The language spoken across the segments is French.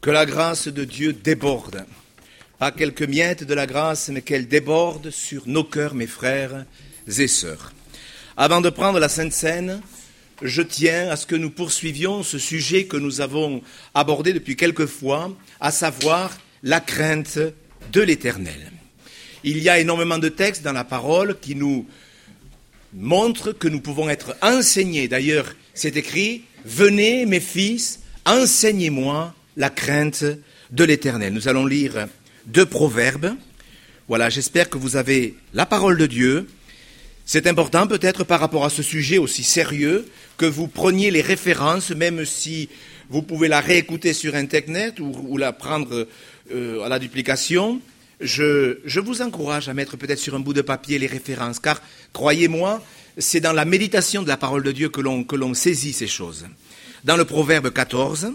Que la grâce de Dieu déborde. Pas quelques miettes de la grâce, mais qu'elle déborde sur nos cœurs, mes frères et sœurs. Avant de prendre la Sainte Seine, je tiens à ce que nous poursuivions ce sujet que nous avons abordé depuis quelques fois, à savoir la crainte de l'Éternel. Il y a énormément de textes dans la parole qui nous montrent que nous pouvons être enseignés. D'ailleurs, c'est écrit « Venez, mes fils, enseignez-moi la crainte de l'Éternel ». Nous allons lire 2 Proverbes. Voilà, j'espère que vous avez la parole de Dieu. C'est important peut-être par rapport à ce sujet aussi sérieux que vous preniez les références, même si vous pouvez la réécouter sur Internet ou la prendre à la duplication. Je vous encourage à mettre peut-être sur un bout de papier les références, car croyez-moi, c'est dans la méditation de la parole de Dieu que l'on saisit ces choses. Dans le Proverbe 14,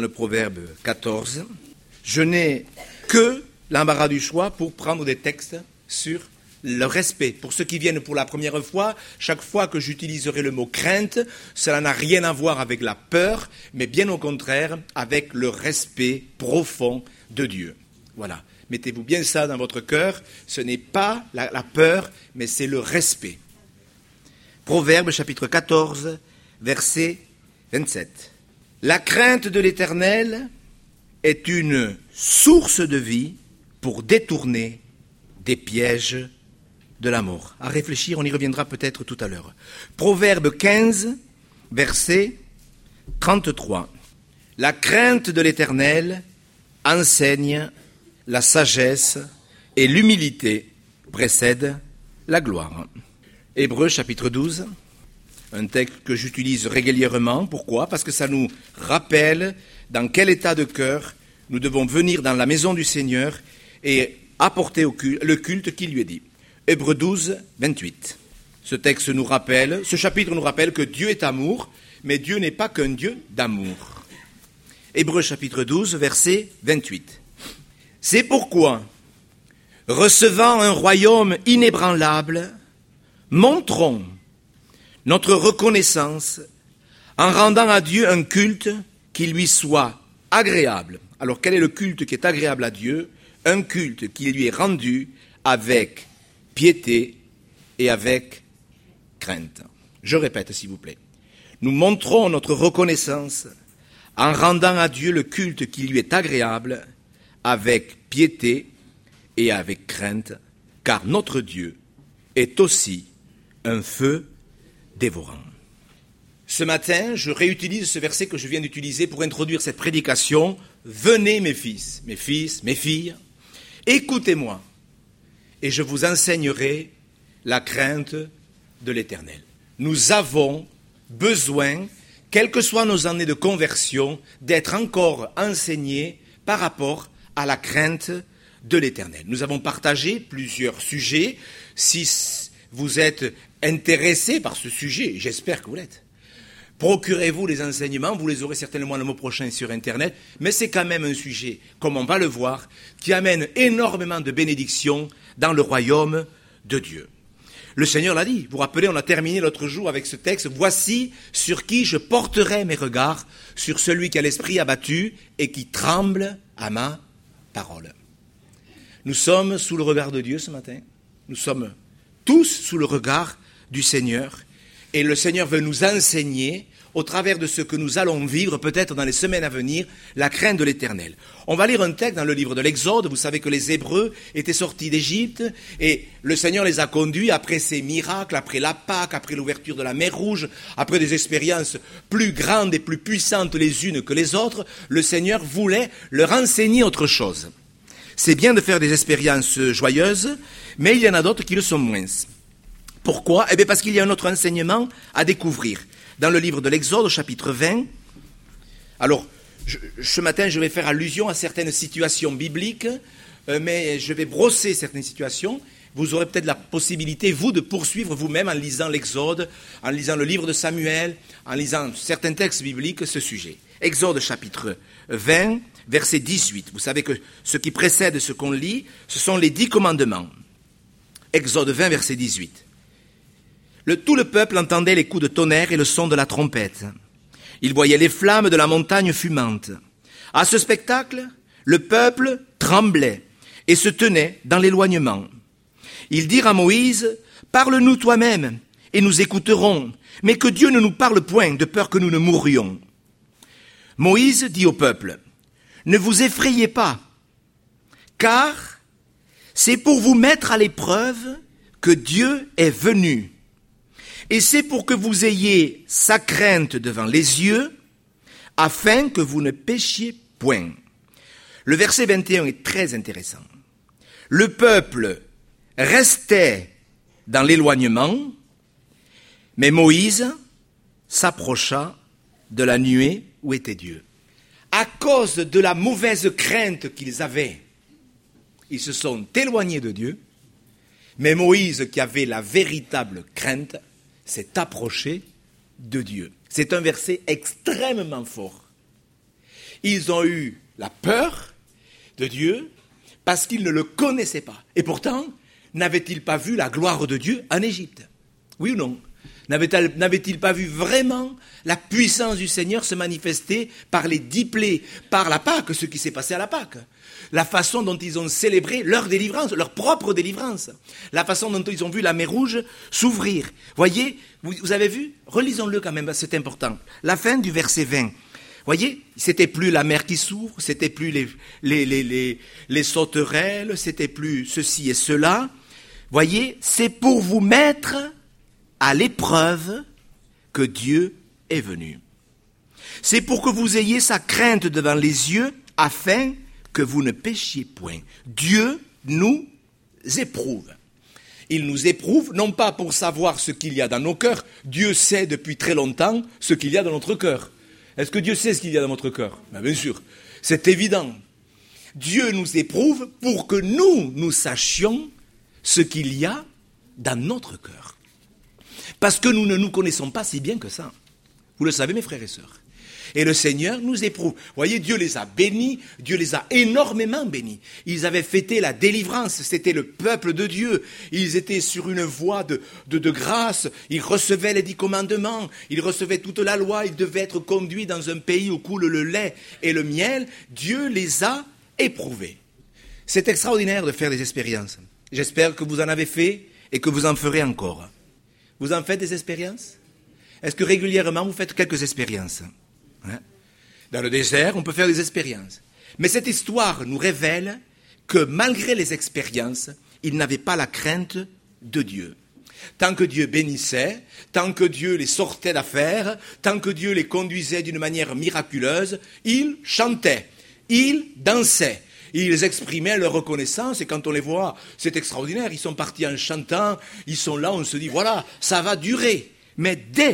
je n'ai que l'embarras du choix pour prendre des textes sur le respect. Pour ceux qui viennent pour la première fois, chaque fois que j'utiliserai le mot crainte, cela n'a rien à voir avec la peur, mais bien au contraire avec le respect profond de Dieu. Voilà. Mettez-vous bien ça dans votre cœur. Ce n'est pas la peur, mais c'est le respect. Proverbe chapitre 14, verset 27. La crainte de l'Éternel est une source de vie pour détourner des pièges de la mort. À réfléchir, on y reviendra peut-être tout à l'heure. Proverbe 15, verset 33. La crainte de l'Éternel enseigne la sagesse et l'humilité précèdent la gloire. Hébreux chapitre 12, un texte que j'utilise régulièrement. Pourquoi ? Parce que ça nous rappelle dans quel état de cœur nous devons venir dans la maison du Seigneur et apporter le culte qui lui est dit. Hébreux 12, 28. Ce chapitre nous rappelle que Dieu est amour, mais Dieu n'est pas qu'un Dieu d'amour. Hébreux chapitre 12, verset 28. C'est pourquoi, recevant un royaume inébranlable, montrons notre reconnaissance en rendant à Dieu un culte qui lui soit agréable. Alors quel est le culte qui est agréable à Dieu ? Un culte qui lui est rendu avec piété et avec crainte. Je répète s'il vous plaît. Nous montrons notre reconnaissance en rendant à Dieu le culte qui lui est agréable avec piété et avec crainte, car notre Dieu est aussi un feu dévorant. Ce matin, je réutilise ce verset que je viens d'utiliser pour introduire cette prédication. Venez mes fils, mes filles, écoutez-moi, et je vous enseignerai la crainte de l'Éternel. Nous avons besoin, quelles que soient nos années de conversion, d'être encore enseignés par rapport à la crainte de l'Éternel. Nous avons partagé plusieurs sujets. Si vous êtes intéressés par ce sujet, j'espère que vous l'êtes, procurez-vous les enseignements, vous les aurez certainement le mois prochain sur Internet, mais c'est quand même un sujet, comme on va le voir, qui amène énormément de bénédictions dans le royaume de Dieu. Le Seigneur l'a dit, vous vous rappelez, on a terminé l'autre jour avec ce texte, « Voici sur qui je porterai mes regards, sur celui qui a l'esprit abattu et qui tremble à ma parole. » Nous sommes sous le regard de Dieu ce matin. Nous sommes tous sous le regard du Seigneur. Et le Seigneur veut nous enseigner, au travers de ce que nous allons vivre, peut-être dans les semaines à venir, la crainte de l'Éternel. On va lire un texte dans le livre de l'Exode. Vous savez que les Hébreux étaient sortis d'Égypte et le Seigneur les a conduits après ces miracles, après la Pâque, après l'ouverture de la mer Rouge, après des expériences plus grandes et plus puissantes les unes que les autres. Le Seigneur voulait leur enseigner autre chose. C'est bien de faire des expériences joyeuses, mais il y en a d'autres qui le sont moins. Pourquoi ? Eh bien parce qu'il y a un autre enseignement à découvrir. Dans le livre de l'Exode, au chapitre 20, alors, ce matin, je vais faire allusion à certaines situations bibliques, mais je vais brosser certaines situations. Vous aurez peut-être la possibilité, vous, de poursuivre vous-même en lisant l'Exode, en lisant le livre de Samuel, en lisant certains textes bibliques, ce sujet. Exode, chapitre 20, verset 18. Vous savez que ce qui précède ce qu'on lit, ce sont les 10 commandements. Exode 20, verset 18. Tout le peuple entendait les coups de tonnerre et le son de la trompette. Il voyait les flammes de la montagne fumante. À ce spectacle, le peuple tremblait et se tenait dans l'éloignement. Ils dirent à Moïse, « Parle-nous toi-même, et nous écouterons, mais que Dieu ne nous parle point, de peur que nous ne mourions. » Moïse dit au peuple, « Ne vous effrayez pas, car c'est pour vous mettre à l'épreuve que Dieu est venu. Et c'est pour que vous ayez sa crainte devant les yeux, afin que vous ne péchiez point. » Le verset 21 est très intéressant. Le peuple restait dans l'éloignement, mais Moïse s'approcha de la nuée où était Dieu. À cause de la mauvaise crainte qu'ils avaient, ils se sont éloignés de Dieu, mais Moïse, qui avait la véritable crainte, s'est approché de Dieu. C'est un verset extrêmement fort. Ils ont eu la peur de Dieu parce qu'ils ne le connaissaient pas. Et pourtant, n'avaient-ils pas vu la gloire de Dieu en Égypte? Oui ou non? N'avaient-ils pas vu vraiment la puissance du Seigneur se manifester par les 10 plaies, par la Pâque, ce qui s'est passé à la Pâque? La façon dont ils ont célébré leur délivrance, leur propre délivrance. La façon dont ils ont vu la mer Rouge s'ouvrir. Voyez, vous avez vu? Relisons-le quand même, c'est important. La fin du verset 20. Voyez, c'était plus la mer qui s'ouvre, c'était plus les sauterelles, c'était plus ceci et cela. Voyez, c'est pour vous mettre à l'épreuve que Dieu est venu. C'est pour que vous ayez sa crainte devant les yeux, afin que vous ne péchiez point. Dieu nous éprouve. Il nous éprouve, non pas pour savoir ce qu'il y a dans nos cœurs. Dieu sait depuis très longtemps ce qu'il y a dans notre cœur. Est-ce que Dieu sait ce qu'il y a dans notre cœur? Bien sûr, c'est évident. Dieu nous éprouve pour que nous sachions ce qu'il y a dans notre cœur. Parce que nous ne nous connaissons pas si bien que ça. Vous le savez, mes frères et sœurs. Et le Seigneur nous éprouve. Vous voyez, Dieu les a bénis, Dieu les a énormément bénis. Ils avaient fêté la délivrance, c'était le peuple de Dieu. Ils étaient sur une voie de grâce, ils recevaient les 10 commandements, ils recevaient toute la loi, ils devaient être conduits dans un pays où coule le lait et le miel. Dieu les a éprouvés. C'est extraordinaire de faire des expériences. J'espère que vous en avez fait et que vous en ferez encore. Vous en faites des expériences? Est-ce que régulièrement vous faites quelques expériences? Dans le désert, on peut faire des expériences. Mais cette histoire nous révèle que malgré les expériences, ils n'avaient pas la crainte de Dieu. Tant que Dieu bénissait, tant que Dieu les sortait d'affaires, tant que Dieu les conduisait d'une manière miraculeuse, ils chantaient, ils dansaient. Ils exprimaient leur reconnaissance et quand on les voit, c'est extraordinaire. Ils sont partis en chantant, ils sont là, on se dit, voilà, ça va durer. Mais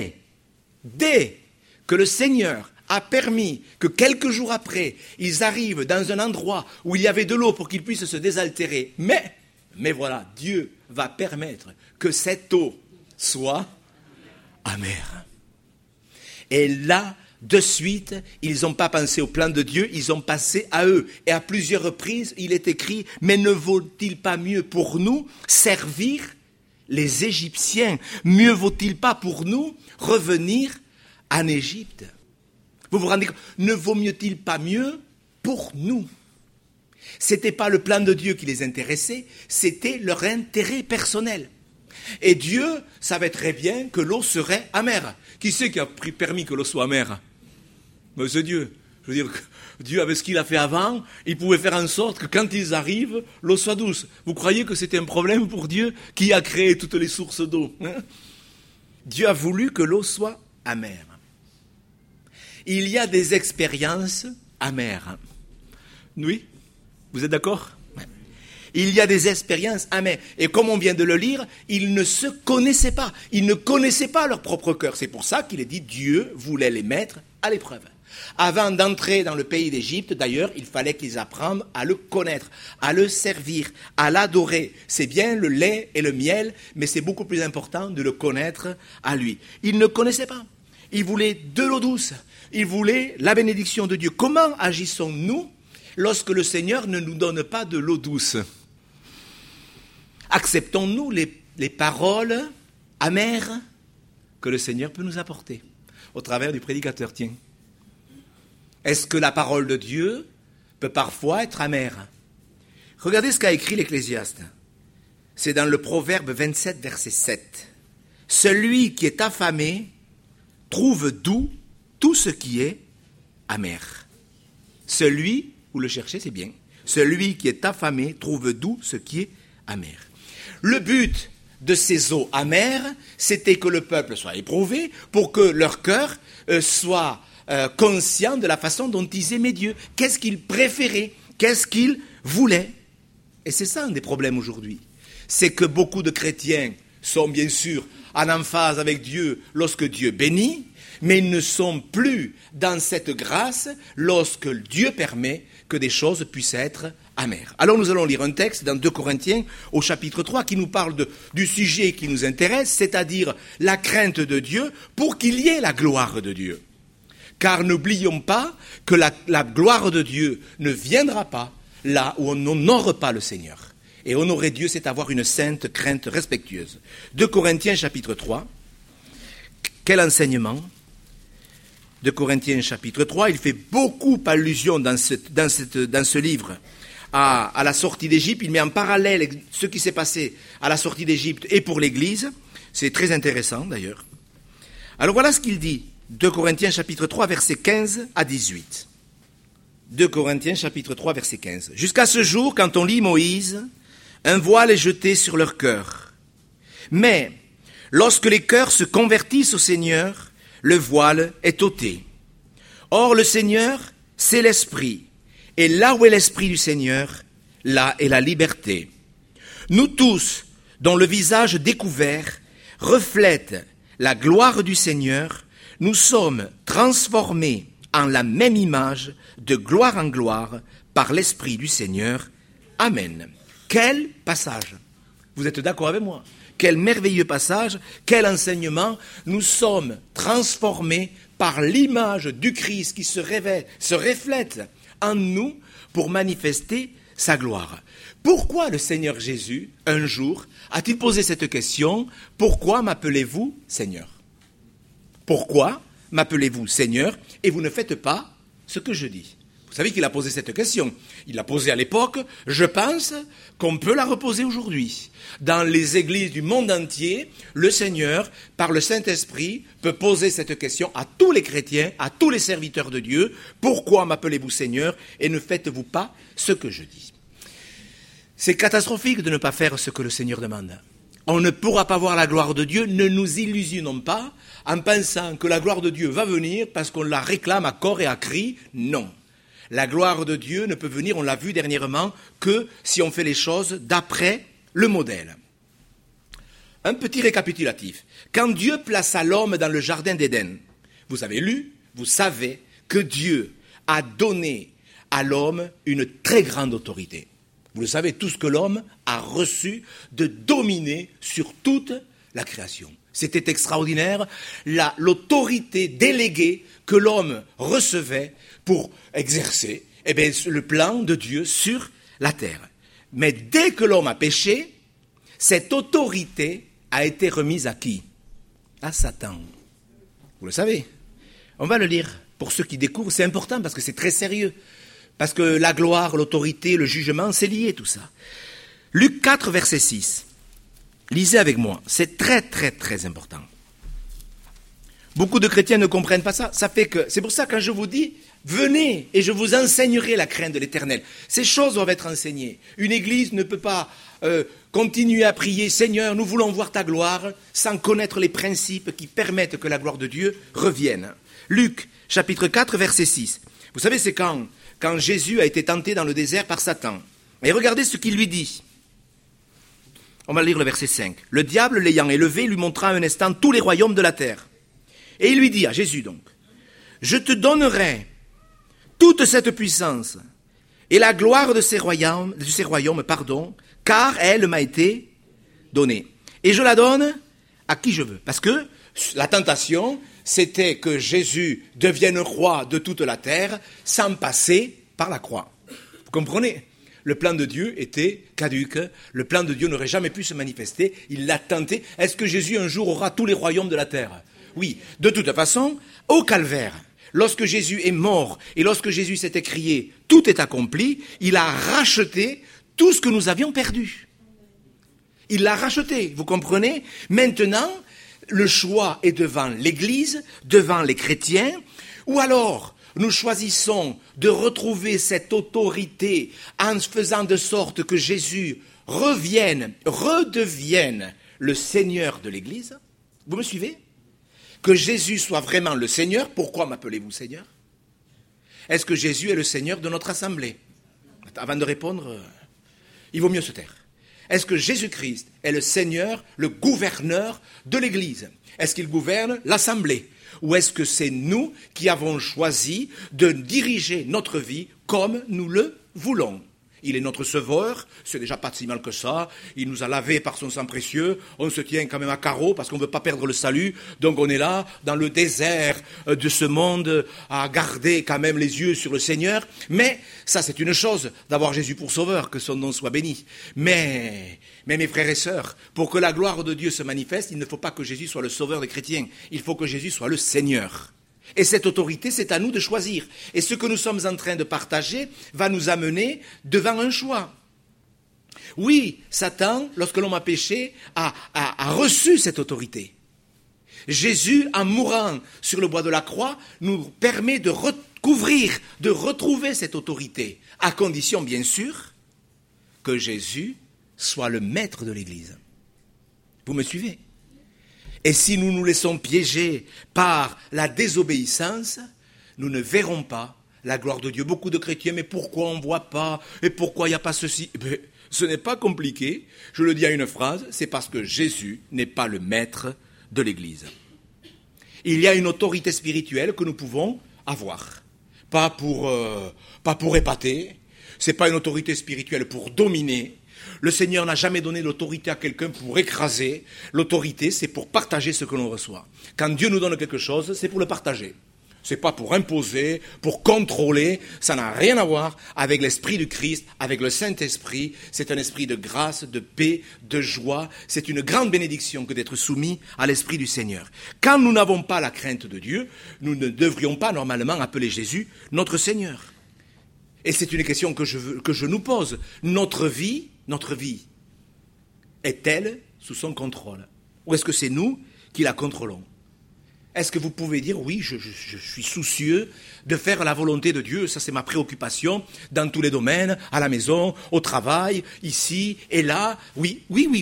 dès que le Seigneur a permis que quelques jours après, ils arrivent dans un endroit où il y avait de l'eau pour qu'ils puissent se désaltérer. Mais voilà, Dieu va permettre que cette eau soit amère. Et là, de suite, ils n'ont pas pensé au plan de Dieu, ils ont pensé à eux. Et à plusieurs reprises, il est écrit, mais ne vaut-il pas mieux pour nous servir les Égyptiens? Mieux vaut-il pas pour nous revenir en Égypte? Vous vous rendez compte? Ne vaut mieux-il pas mieux pour nous? C'était pas le plan de Dieu qui les intéressait, c'était leur intérêt personnel. Et Dieu savait très bien que l'eau serait amère. Qui c'est qui a permis que l'eau soit amère? Ben, c'est Dieu. Je veux dire, Dieu, avec ce qu'il a fait avant, il pouvait faire en sorte que quand ils arrivent, l'eau soit douce. Vous croyez que c'était un problème pour Dieu qui a créé toutes les sources d'eau? Dieu a voulu que l'eau soit amère. Il y a des expériences amères. Oui? Vous êtes d'accord? Il y a des expériences amères. Et comme on vient de le lire, ils ne se connaissaient pas. Ils ne connaissaient pas leur propre cœur. C'est pour ça qu'il est dit Dieu voulait les mettre à l'épreuve. Avant d'entrer dans le pays d'Égypte, d'ailleurs, il fallait qu'ils apprennent à le connaître, à le servir, à l'adorer. C'est bien le lait et le miel, mais c'est beaucoup plus important de le connaître à lui. Ils ne connaissaient pas. Ils voulaient de l'eau douce. Ils voulaient la bénédiction de Dieu. Comment agissons-nous lorsque le Seigneur ne nous donne pas de l'eau douce? Acceptons-nous les paroles amères que le Seigneur peut nous apporter au travers du prédicateur? Tiens. Est-ce que la parole de Dieu peut parfois être amère? Regardez ce qu'a écrit l'Ecclésiaste. C'est dans le Proverbe 27, verset 7. Celui qui est affamé trouve doux tout ce qui est amer. Celui, vous le cherchez, c'est bien. Celui qui est affamé trouve doux ce qui est amer. Le but de ces eaux amères, c'était que le peuple soit éprouvé pour que leur cœur soit conscient de la façon dont ils aimaient Dieu. Qu'est-ce qu'ils préféraient? Qu'est-ce qu'ils voulaient? Et c'est ça un des problèmes aujourd'hui. C'est que beaucoup de chrétiens sont bien sûr en emphase avec Dieu lorsque Dieu bénit, mais ils ne sont plus dans cette grâce lorsque Dieu permet que des choses puissent être amères. Alors nous allons lire un texte dans 2 Corinthiens au chapitre 3 qui nous parle du sujet qui nous intéresse, c'est-à-dire la crainte de Dieu pour qu'il y ait la gloire de Dieu. Car n'oublions pas que la gloire de Dieu ne viendra pas là où on n'honore pas le Seigneur. Et honorer Dieu, c'est avoir une sainte crainte respectueuse. 2 Corinthiens chapitre 3, quel enseignement? 2 Corinthiens chapitre 3, il fait beaucoup allusion dans ce livre à la sortie d'Égypte. Il met en parallèle ce qui s'est passé à la sortie d'Égypte et pour l'Église. C'est très intéressant d'ailleurs. Alors voilà ce qu'il dit. 2 Corinthiens chapitre 3, versets 15 à 18. 2 Corinthiens chapitre 3, verset 15. Jusqu'à ce jour, quand on lit Moïse, un voile est jeté sur leur cœur. Mais lorsque les cœurs se convertissent au Seigneur, le voile est ôté. Or, le Seigneur, c'est l'Esprit. Et là où est l'Esprit du Seigneur, là est la liberté. Nous tous, dont le visage découvert reflète la gloire du Seigneur, nous sommes transformés en la même image, de gloire en gloire, par l'Esprit du Seigneur. Amen. Quel passage! Vous êtes d'accord avec moi? Quel merveilleux passage, quel enseignement! Nous sommes transformés par l'image du Christ qui se reflète en nous pour manifester sa gloire. Pourquoi le Seigneur Jésus, un jour, a-t-il posé cette question? Pourquoi m'appelez-vous Seigneur? Pourquoi m'appelez-vous Seigneur et vous ne faites pas ce que je dis? Vous savez qu'il a posé cette question. Il l'a posée à l'époque. Je pense qu'on peut la reposer aujourd'hui. Dans les églises du monde entier, le Seigneur, par le Saint-Esprit, peut poser cette question à tous les chrétiens, à tous les serviteurs de Dieu. Pourquoi m'appelez-vous Seigneur et ne faites-vous pas ce que je dis? C'est catastrophique de ne pas faire ce que le Seigneur demande. On ne pourra pas voir la gloire de Dieu, ne nous illusionnons pas en pensant que la gloire de Dieu va venir parce qu'on la réclame à corps et à cri. Non. La gloire de Dieu ne peut venir, on l'a vu dernièrement, que si on fait les choses d'après le modèle. Un petit récapitulatif. Quand Dieu plaça l'homme dans le jardin d'Éden, vous avez lu, vous savez que Dieu a donné à l'homme une très grande autorité. Vous le savez tous que l'homme a reçu de dominer sur toute la création. C'était extraordinaire, l'autorité déléguée que l'homme recevait pour exercer le plan de Dieu sur la terre. Mais dès que l'homme a péché, cette autorité a été remise à qui? À Satan. Vous le savez. On va le lire. Pour ceux qui découvrent, c'est important parce que c'est très sérieux. Parce que la gloire, l'autorité, le jugement, c'est lié tout ça. Luc 4, verset 6. Lisez avec moi. C'est très, très, très important. Beaucoup de chrétiens ne comprennent pas ça. C'est pour ça que quand je vous dis, venez et je vous enseignerai la crainte de l'Éternel. Ces choses doivent être enseignées. Une église ne peut pas continuer à prier, Seigneur, nous voulons voir ta gloire, sans connaître les principes qui permettent que la gloire de Dieu revienne. Luc, chapitre 4, verset 6. Vous savez, c'est quand Jésus a été tenté dans le désert par Satan. Et regardez ce qu'il lui dit. On va lire le verset 5. Le diable, l'ayant élevé, lui montra un instant tous les royaumes de la terre. Et il lui dit, à Jésus donc, je te donnerai toute cette puissance et la gloire de ces royaumes, car elle m'a été donnée. Et je la donne à qui je veux. Parce que la tentation, c'était que Jésus devienne roi de toute la terre sans passer par la croix. Vous comprenez? Le plan de Dieu était caduque, le plan de Dieu n'aurait jamais pu se manifester, il l'a tenté. Est-ce que Jésus un jour aura tous les royaumes de la terre? Oui, de toute façon, au calvaire, lorsque Jésus est mort et lorsque Jésus s'est écrié « Tout est accompli », il a racheté tout ce que nous avions perdu. Il l'a racheté, vous comprenez? Maintenant, le choix est devant l'Église, devant les chrétiens, ou alors nous choisissons de retrouver cette autorité en faisant de sorte que Jésus redevienne le Seigneur de l'Église. Vous me suivez? Que Jésus soit vraiment le Seigneur. Pourquoi m'appelez-vous Seigneur? Est-ce que Jésus est le Seigneur de notre assemblée? Avant de répondre, il vaut mieux se taire. Est-ce que Jésus-Christ est le Seigneur, le gouverneur de l'Église? Est-ce qu'il gouverne l'assemblée? Ou est-ce que c'est nous qui avons choisi de diriger notre vie comme nous le voulons? Il est notre sauveur, c'est déjà pas si mal que ça, il nous a lavés par son sang précieux, on se tient quand même à carreau parce qu'on ne veut pas perdre le salut, donc on est là, dans le désert de ce monde, à garder quand même les yeux sur le Seigneur, mais ça c'est une chose, d'avoir Jésus pour sauveur, que son nom soit béni. Mais mes frères et sœurs, pour que la gloire de Dieu se manifeste, il ne faut pas que Jésus soit le sauveur des chrétiens, il faut que Jésus soit le Seigneur. Et cette autorité, c'est à nous de choisir. Et ce que nous sommes en train de partager va nous amener devant un choix. Oui, Satan, lorsque l'homme a péché, a reçu cette autorité. Jésus, en mourant sur le bois de la croix, nous permet de recouvrir, de retrouver cette autorité, à condition, bien sûr, que Jésus soit le maître de l'Église. Vous me suivez ? Et si nous nous laissons piéger par la désobéissance, nous ne verrons pas la gloire de Dieu. Beaucoup de chrétiens, mais pourquoi on ne voit pas? Et pourquoi il n'y a pas ceci? Ce n'est pas compliqué. Je le dis à une phrase, c'est parce que Jésus n'est pas le maître de l'Église. Il y a une autorité spirituelle que nous pouvons avoir. Pas pour épater, ce n'est pas une autorité spirituelle pour dominer. Le Seigneur n'a jamais donné l'autorité à quelqu'un pour écraser. L'autorité, c'est pour partager ce que l'on reçoit. Quand Dieu nous donne quelque chose, c'est pour le partager. Ce n'est pas pour imposer, pour contrôler. Ça n'a rien à voir avec l'Esprit du Christ, avec le Saint-Esprit. C'est un esprit de grâce, de paix, de joie. C'est une grande bénédiction que d'être soumis à l'Esprit du Seigneur. Quand nous n'avons pas la crainte de Dieu, nous ne devrions pas normalement appeler Jésus notre Seigneur. Et c'est une question que je nous pose. Notre vie est-elle sous son contrôle? Ou est-ce que c'est nous qui la contrôlons? Est-ce que vous pouvez dire, oui, je suis soucieux de faire la volonté de Dieu, ça c'est ma préoccupation dans tous les domaines, à la maison, au travail, ici et là. Oui,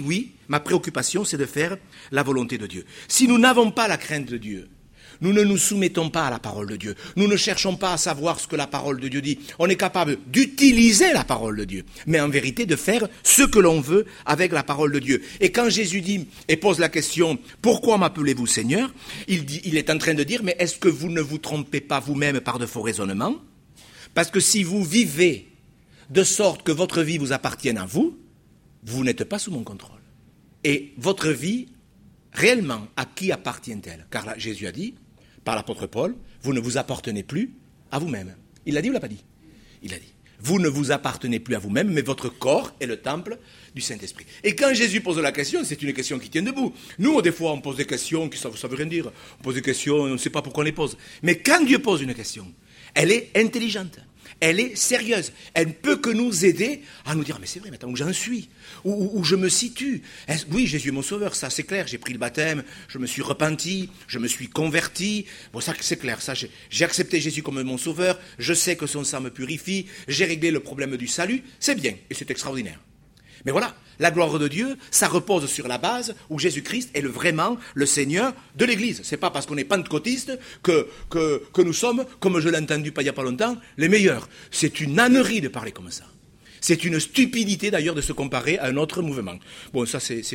ma préoccupation c'est de faire la volonté de Dieu. Si nous n'avons pas la crainte de Dieu, nous ne nous soumettons pas à la parole de Dieu. Nous ne cherchons pas à savoir ce que la parole de Dieu dit. On est capable d'utiliser la parole de Dieu, mais en vérité de faire ce que l'on veut avec la parole de Dieu. Et quand Jésus dit et pose la question « Pourquoi m'appelez-vous Seigneur ?» il est en train de dire « Mais est-ce que vous ne vous trompez pas vous-même par de faux raisonnements? Parce que si vous vivez de sorte que votre vie vous appartienne à vous, vous n'êtes pas sous mon contrôle. Et votre vie, réellement, à qui appartient-elle? Car là, Jésus a dit, par l'apôtre Paul, vous ne vous appartenez plus à vous-même. Il l'a dit ou l'a pas dit? Il a dit. Vous ne vous appartenez plus à vous-même, mais votre corps est le temple du Saint-Esprit. Et quand Jésus pose la question, c'est une question qui tient debout. Nous, des fois, on pose des questions qui ne savent rien dire. On pose des questions, on ne sait pas pourquoi on les pose. Mais quand Dieu pose une question, elle est intelligente. Elle est sérieuse. Elle ne peut que nous aider à nous dire, mais c'est vrai, maintenant où j'en suis, où je me situe. Oui, Jésus est mon sauveur, ça c'est clair. J'ai pris le baptême, je me suis repenti, je me suis converti. Bon, ça c'est clair, ça j'ai accepté Jésus comme mon sauveur. Je sais que son sang me purifie. J'ai réglé le problème du salut. C'est bien et c'est extraordinaire. Mais voilà, la gloire de Dieu, ça repose sur la base où Jésus-Christ est vraiment le Seigneur de l'Église. C'est pas parce qu'on est pentecôtiste que nous sommes, comme je l'ai entendu il n'y a pas longtemps, les meilleurs. C'est une ânerie de parler comme ça. C'est une stupidité d'ailleurs de se comparer à un autre mouvement. Bon, ça c'est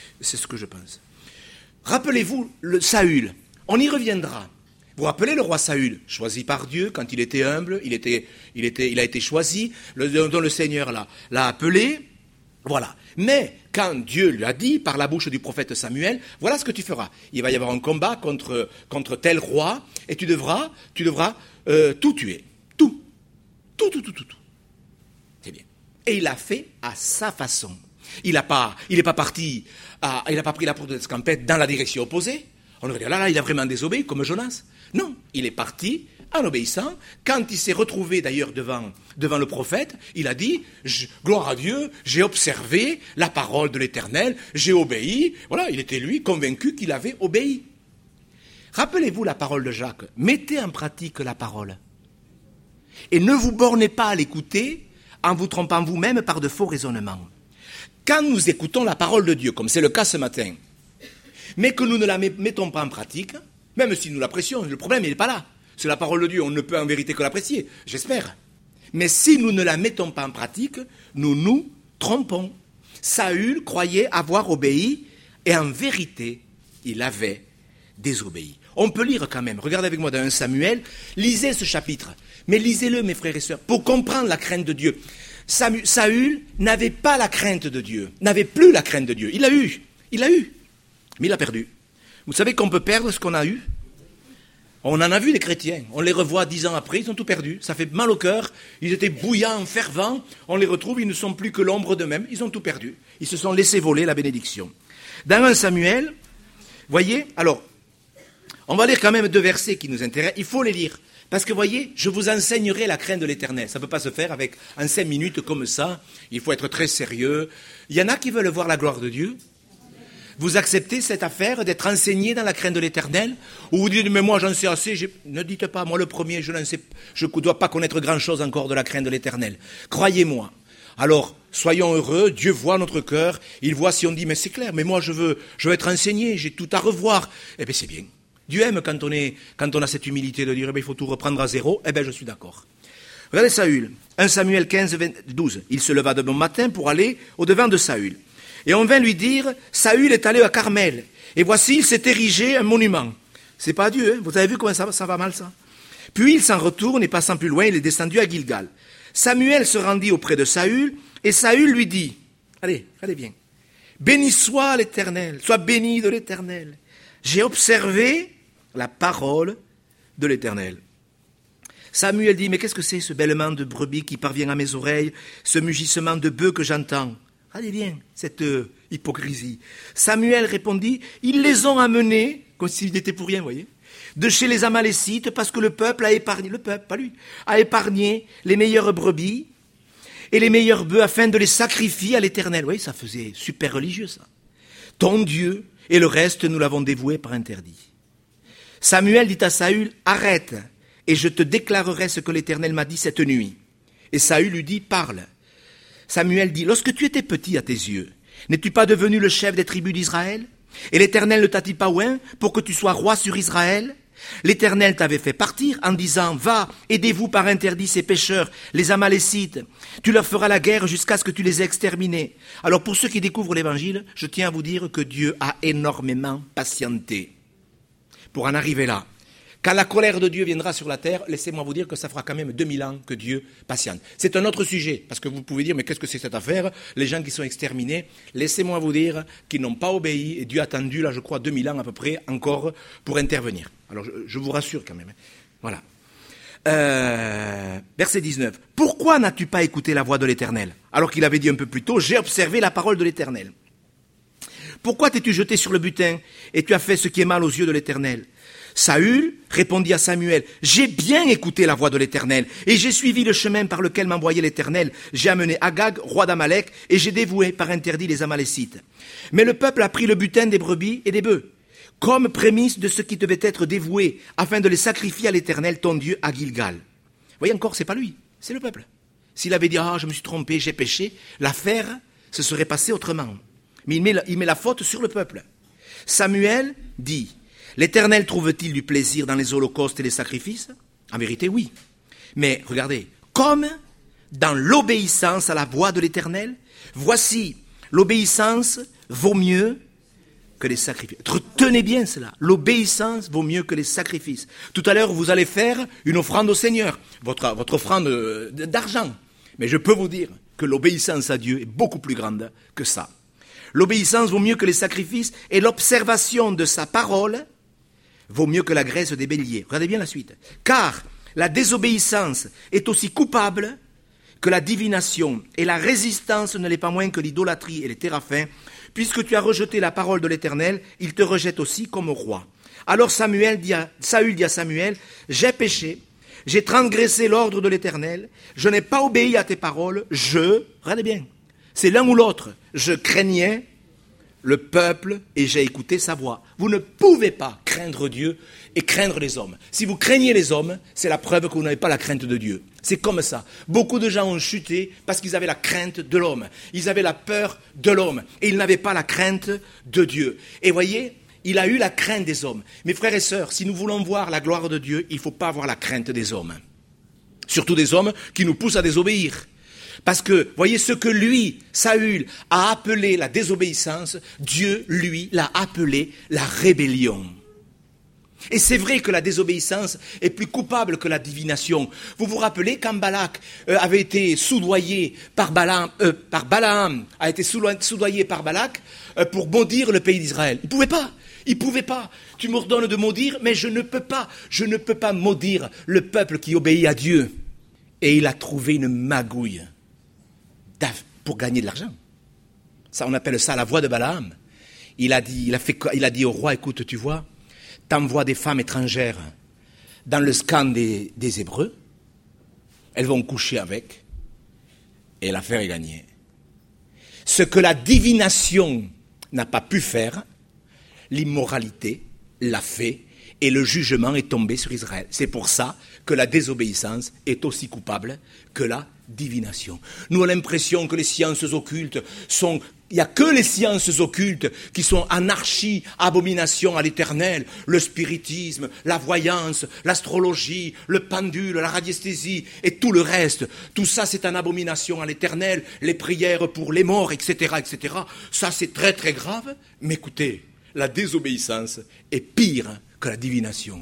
ce que je pense. Rappelez-vous le Saül, on y reviendra. Vous rappelez le roi Saül, choisi par Dieu quand il était humble, il a été choisi, dont le Seigneur l'a appelé. Voilà. Mais quand Dieu lui a dit, par la bouche du prophète Samuel, voilà ce que tu feras. Il va y avoir un combat contre tel roi, et tu devras tout tuer. Tout. C'est bien. Et il l'a fait à sa façon. Il n'est pas pris la porte d'escampette dans la direction opposée. On aurait dit, là, il a vraiment désobéi, comme Jonas. Non, il est parti en obéissant. Quand il s'est retrouvé d'ailleurs devant le prophète, il a dit, gloire à Dieu, j'ai observé la parole de l'Éternel, j'ai obéi. Voilà, il était lui convaincu qu'il avait obéi. Rappelez-vous la parole de Jacques, mettez en pratique la parole. Et ne vous bornez pas à l'écouter en vous trompant vous-même par de faux raisonnements. Quand nous écoutons la parole de Dieu, comme c'est le cas ce matin, mais que nous ne la mettons pas en pratique, même si nous l'apprécions, le problème il n'est pas là. C'est la parole de Dieu, on ne peut en vérité que l'apprécier, j'espère. Mais si nous ne la mettons pas en pratique, nous nous trompons. Saül croyait avoir obéi, et en vérité, il avait désobéi. On peut lire quand même, regardez avec moi dans 1 Samuel, lisez ce chapitre, mais lisez-le mes frères et sœurs, pour comprendre la crainte de Dieu. Saül n'avait pas la crainte de Dieu, n'avait plus la crainte de Dieu. Il l'a eu, mais il a perdu. Vous savez qu'on peut perdre ce qu'on a eu? On en a vu des chrétiens, on les revoit 10 ans après, ils ont tout perdu. Ça fait mal au cœur, ils étaient bouillants, fervents, on les retrouve, ils ne sont plus que l'ombre d'eux-mêmes, ils ont tout perdu. Ils se sont laissés voler la bénédiction. Dans 1 Samuel, voyez, alors, on va lire quand même 2 versets qui nous intéressent, il faut les lire. Parce que, voyez, je vous enseignerai la crainte de l'Éternel. Ça ne peut pas se faire en 5 minutes comme ça. Il faut être très sérieux. Il y en a qui veulent voir la gloire de Dieu. Vous acceptez cette affaire d'être enseigné dans la crainte de l'Éternel? Ou vous dites, mais moi j'en sais assez. Ne dites pas, moi le premier, je ne dois pas connaître grand-chose encore de la crainte de l'Éternel. Croyez-moi. Alors, soyons heureux, Dieu voit notre cœur. Il voit si on dit, mais c'est clair, mais moi je veux être enseigné, j'ai tout à revoir. Eh bien c'est bien. Dieu aime quand on a cette humilité de dire, il faut tout reprendre à zéro. Eh bien, je suis d'accord. Regardez Saül. 1 Samuel 15, 12. Il se leva de bon matin pour aller au-devant de Saül. Et on vint lui dire, Saül est allé à Carmel. Et voici, il s'est érigé un monument. C'est pas Dieu, hein. Vous avez vu comment ça va mal, ça? Puis il s'en retourne et passant plus loin, il est descendu à Gilgal. Samuel se rendit auprès de Saül et Saül lui dit, allez bien. Béni soit l'Éternel, sois béni de l'Éternel. J'ai observé la parole de l'Éternel. Samuel dit, mais qu'est-ce que c'est ce bêlement de brebis qui parvient à mes oreilles, ce mugissement de bœuf que j'entends? Allez bien, cette hypocrisie. Samuel répondit, ils les ont amenés, comme s'ils n'étaient pour rien, voyez, de chez les Amalécites, parce que le peuple a épargné, a épargné les meilleures brebis et les meilleurs bœufs afin de les sacrifier à l'Éternel. Oui, ça faisait super religieux, ça. Ton Dieu, et le reste, nous l'avons dévoué par interdit. Samuel dit à Saül, arrête, et je te déclarerai ce que l'Éternel m'a dit cette nuit. Et Saül lui dit, parle. Samuel dit, lorsque tu étais petit à tes yeux, n'es-tu pas devenu le chef des tribus d'Israël? Et l'Éternel ne t'a-t-il pas oint pour que tu sois roi sur Israël? L'Éternel t'avait fait partir en disant, va, aidez-vous par interdit ces pécheurs, les Amalécites. Tu leur feras la guerre jusqu'à ce que tu les aies exterminés. Alors pour ceux qui découvrent l'Évangile, je tiens à vous dire que Dieu a énormément patienté pour en arriver là. Quand la colère de Dieu viendra sur la terre, laissez-moi vous dire que ça fera quand même 2000 ans que Dieu patiente. C'est un autre sujet, parce que vous pouvez dire, mais qu'est-ce que c'est cette affaire? Les gens qui sont exterminés, laissez-moi vous dire qu'ils n'ont pas obéi, et Dieu a attendu, là je crois, 2000 ans à peu près, encore, pour intervenir. Alors je vous rassure quand même. Voilà. Verset 19. Pourquoi n'as-tu pas écouté la voix de l'Éternel? Alors qu'il avait dit un peu plus tôt, j'ai observé la parole de l'Éternel. Pourquoi t'es-tu jeté sur le butin et tu as fait ce qui est mal aux yeux de l'Éternel? Saül répondit à Samuel, j'ai bien écouté la voix de l'Éternel et j'ai suivi le chemin par lequel m'envoyait l'Éternel. J'ai amené Agag, roi d'Amalek, et j'ai dévoué par interdit les Amalécites. Mais le peuple a pris le butin des brebis et des bœufs, comme prémisse de ce qui devait être dévoué, afin de les sacrifier à l'Éternel, ton Dieu, à Gilgal. Vous voyez encore, c'est pas lui, c'est le peuple. S'il avait dit, je me suis trompé, j'ai péché, l'affaire se serait passée autrement. Mais il met la faute sur le peuple. Samuel dit, l'Éternel trouve-t-il du plaisir dans les holocaustes et les sacrifices? En vérité, oui. Mais regardez, comme dans l'obéissance à la voix de l'Éternel, voici, l'obéissance vaut mieux que les sacrifices. Retenez bien cela, l'obéissance vaut mieux que les sacrifices. Tout à l'heure, vous allez faire une offrande au Seigneur, votre offrande d'argent. Mais je peux vous dire que l'obéissance à Dieu est beaucoup plus grande que ça. L'obéissance vaut mieux que les sacrifices et l'observation de sa parole vaut mieux que la graisse des béliers. Regardez bien la suite. Car la désobéissance est aussi coupable que la divination et la résistance ne l'est pas moins que l'idolâtrie et les téraphins. Puisque tu as rejeté la parole de l'Éternel, il te rejette aussi comme roi. Alors Saül dit à Samuel, j'ai péché, j'ai transgressé l'ordre de l'Éternel, je n'ai pas obéi à tes paroles, regardez bien, c'est l'un ou l'autre, je craignais le peuple et j'ai écouté sa voix. Vous ne pouvez pas craindre Dieu et craindre les hommes. Si vous craignez les hommes, c'est la preuve que vous n'avez pas la crainte de Dieu. C'est comme ça. Beaucoup de gens ont chuté parce qu'ils avaient la crainte de l'homme. Ils avaient la peur de l'homme et ils n'avaient pas la crainte de Dieu. Et voyez, il a eu la crainte des hommes. Mes frères et sœurs, si nous voulons voir la gloire de Dieu, il ne faut pas avoir la crainte des hommes. Surtout des hommes qui nous poussent à désobéir. Parce que, voyez, ce que lui, Saül, a appelé la désobéissance, Dieu, lui, l'a appelé la rébellion. Et c'est vrai que la désobéissance est plus coupable que la divination. Vous vous rappelez quand Balak avait été soudoyé par Balaam, a été soudoyé par Balak pour maudire le pays d'Israël. Il ne pouvait pas. Tu m'ordonnes de maudire, mais je ne peux pas maudire le peuple qui obéit à Dieu. Et il a trouvé une magouille pour gagner de l'argent. Ça, on appelle ça la voix de Balaam. Il a dit au roi, écoute, tu vois, t'envoies des femmes étrangères dans le scan des Hébreux, elles vont coucher avec, et l'affaire est gagnée. Ce que la divination n'a pas pu faire, l'immoralité l'a fait, et le jugement est tombé sur Israël. C'est pour ça que la désobéissance est aussi coupable que la divination. Nous avons l'impression que les sciences occultes sont... Il n'y a que les sciences occultes qui sont anarchie, abomination à l'éternel. Le spiritisme, la voyance, l'astrologie, le pendule, la radiesthésie et tout le reste. Tout ça, c'est une abomination à l'éternel. Les prières pour les morts, etc., etc. Ça, c'est très, très grave. Mais écoutez, la désobéissance est pire que la divination.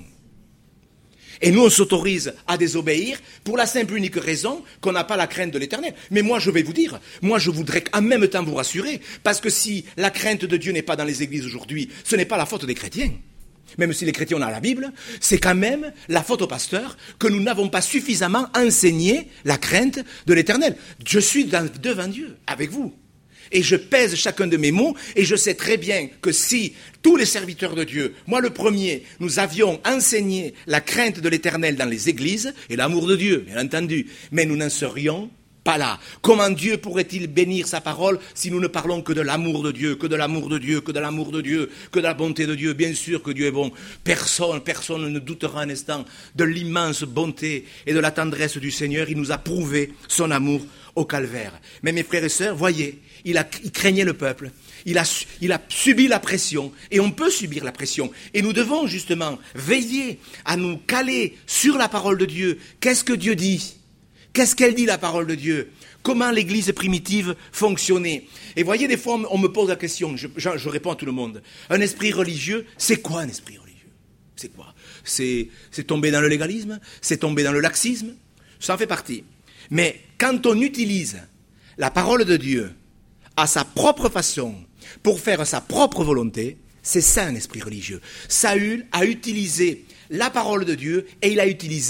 Et nous, on s'autorise à désobéir pour la simple et unique raison qu'on n'a pas la crainte de l'Éternel. Mais moi, je vais vous dire, moi, je voudrais en même temps vous rassurer, parce que si la crainte de Dieu n'est pas dans les églises aujourd'hui, ce n'est pas la faute des chrétiens. Même si les chrétiens ont la Bible, c'est quand même la faute aux pasteurs que nous n'avons pas suffisamment enseigné la crainte de l'Éternel. Je suis devant Dieu, avec vous. Et je pèse chacun de mes mots, et je sais très bien que si tous les serviteurs de Dieu, moi le premier, nous avions enseigné la crainte de l'Éternel dans les églises, et l'amour de Dieu, bien entendu, mais nous n'en serions pas là. Comment Dieu pourrait-il bénir sa parole si nous ne parlons que de l'amour de Dieu, que de l'amour de Dieu, que de l'amour de Dieu, que de la bonté de Dieu? Bien sûr que Dieu est bon. Personne ne doutera un instant de l'immense bonté et de la tendresse du Seigneur. Il nous a prouvé son amour au calvaire. Mais mes frères et sœurs, voyez, il craignait le peuple. Il a subi la pression, et on peut subir la pression. Et nous devons justement veiller à nous caler sur la parole de Dieu. Qu'est-ce que Dieu dit? Qu'est-ce qu'elle dit, la parole de Dieu? Comment l'Église primitive fonctionnait? Et voyez, des fois, on me pose la question, je réponds à tout le monde. Un esprit religieux, c'est quoi un esprit religieux? C'est quoi? C'est tomber dans le légalisme? C'est tomber dans le laxisme? Ça en fait partie. Mais quand on utilise la parole de Dieu à sa propre façon, pour faire sa propre volonté, c'est ça un esprit religieux. Saül a utilisé la parole de Dieu et il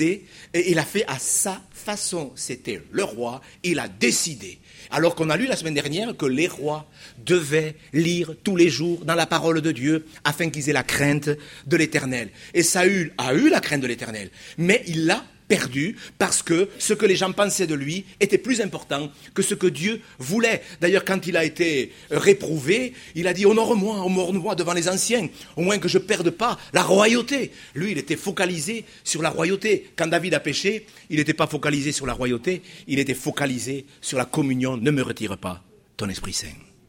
a fait à sa façon. C'était le roi, il a décidé. Alors qu'on a lu la semaine dernière que les rois devaient lire tous les jours dans la parole de Dieu afin qu'ils aient la crainte de l'Éternel. Et Saül a eu la crainte de l'Éternel, mais il l'a perdu parce que ce que les gens pensaient de lui était plus important que ce que Dieu voulait. D'ailleurs, quand il a été réprouvé, il a dit « Honore-moi devant les anciens, au moins que je ne perde pas la royauté ». Lui, il était focalisé sur la royauté. Quand David a péché, il n'était pas focalisé sur la royauté, il était focalisé sur la communion. Ne me retire pas ton Esprit Saint.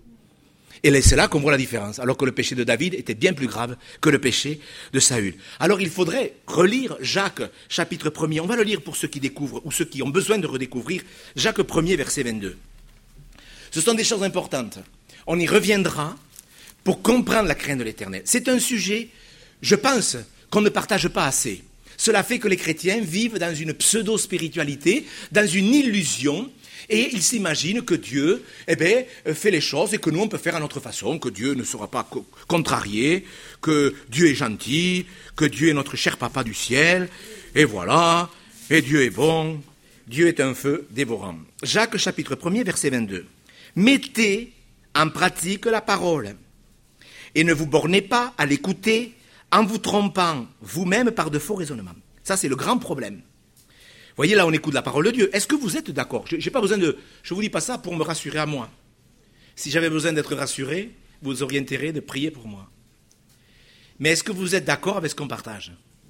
Et c'est là qu'on voit la différence, alors que le péché de David était bien plus grave que le péché de Saül. Alors il faudrait relire Jacques, chapitre 1er. On va le lire pour ceux qui découvrent, ou ceux qui ont besoin de redécouvrir, Jacques 1er, verset 22. Ce sont des choses importantes. On y reviendra pour comprendre la crainte de l'Éternel. C'est un sujet, je pense, qu'on ne partage pas assez. Cela fait que les chrétiens vivent dans une pseudo-spiritualité, dans une illusion, et ils s'imaginent que Dieu fait les choses et que nous, on peut faire à notre façon, que Dieu ne sera pas contrarié, que Dieu est gentil, que Dieu est notre cher papa du ciel, et voilà, et Dieu est bon, Dieu est un feu dévorant. Jacques, chapitre 1er, verset 22. Mettez en pratique la parole, et ne vous bornez pas à l'écouter en vous trompant vous-même par de faux raisonnements. Ça, c'est le grand problème. Voyez, là, on écoute la parole de Dieu. Est-ce que vous êtes d'accord? J'ai pas besoin de... Je vous dis pas ça pour me rassurer à moi. Si j'avais besoin d'être rassuré, vous auriez intérêt de prier pour moi. Mais est-ce que vous êtes d'accord avec ce qu'on partage?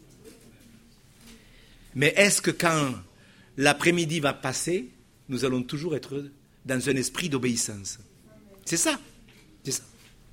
Mais est-ce que quand l'après-midi va passer, nous allons toujours être dans un esprit d'obéissance? C'est ça. C'est ça.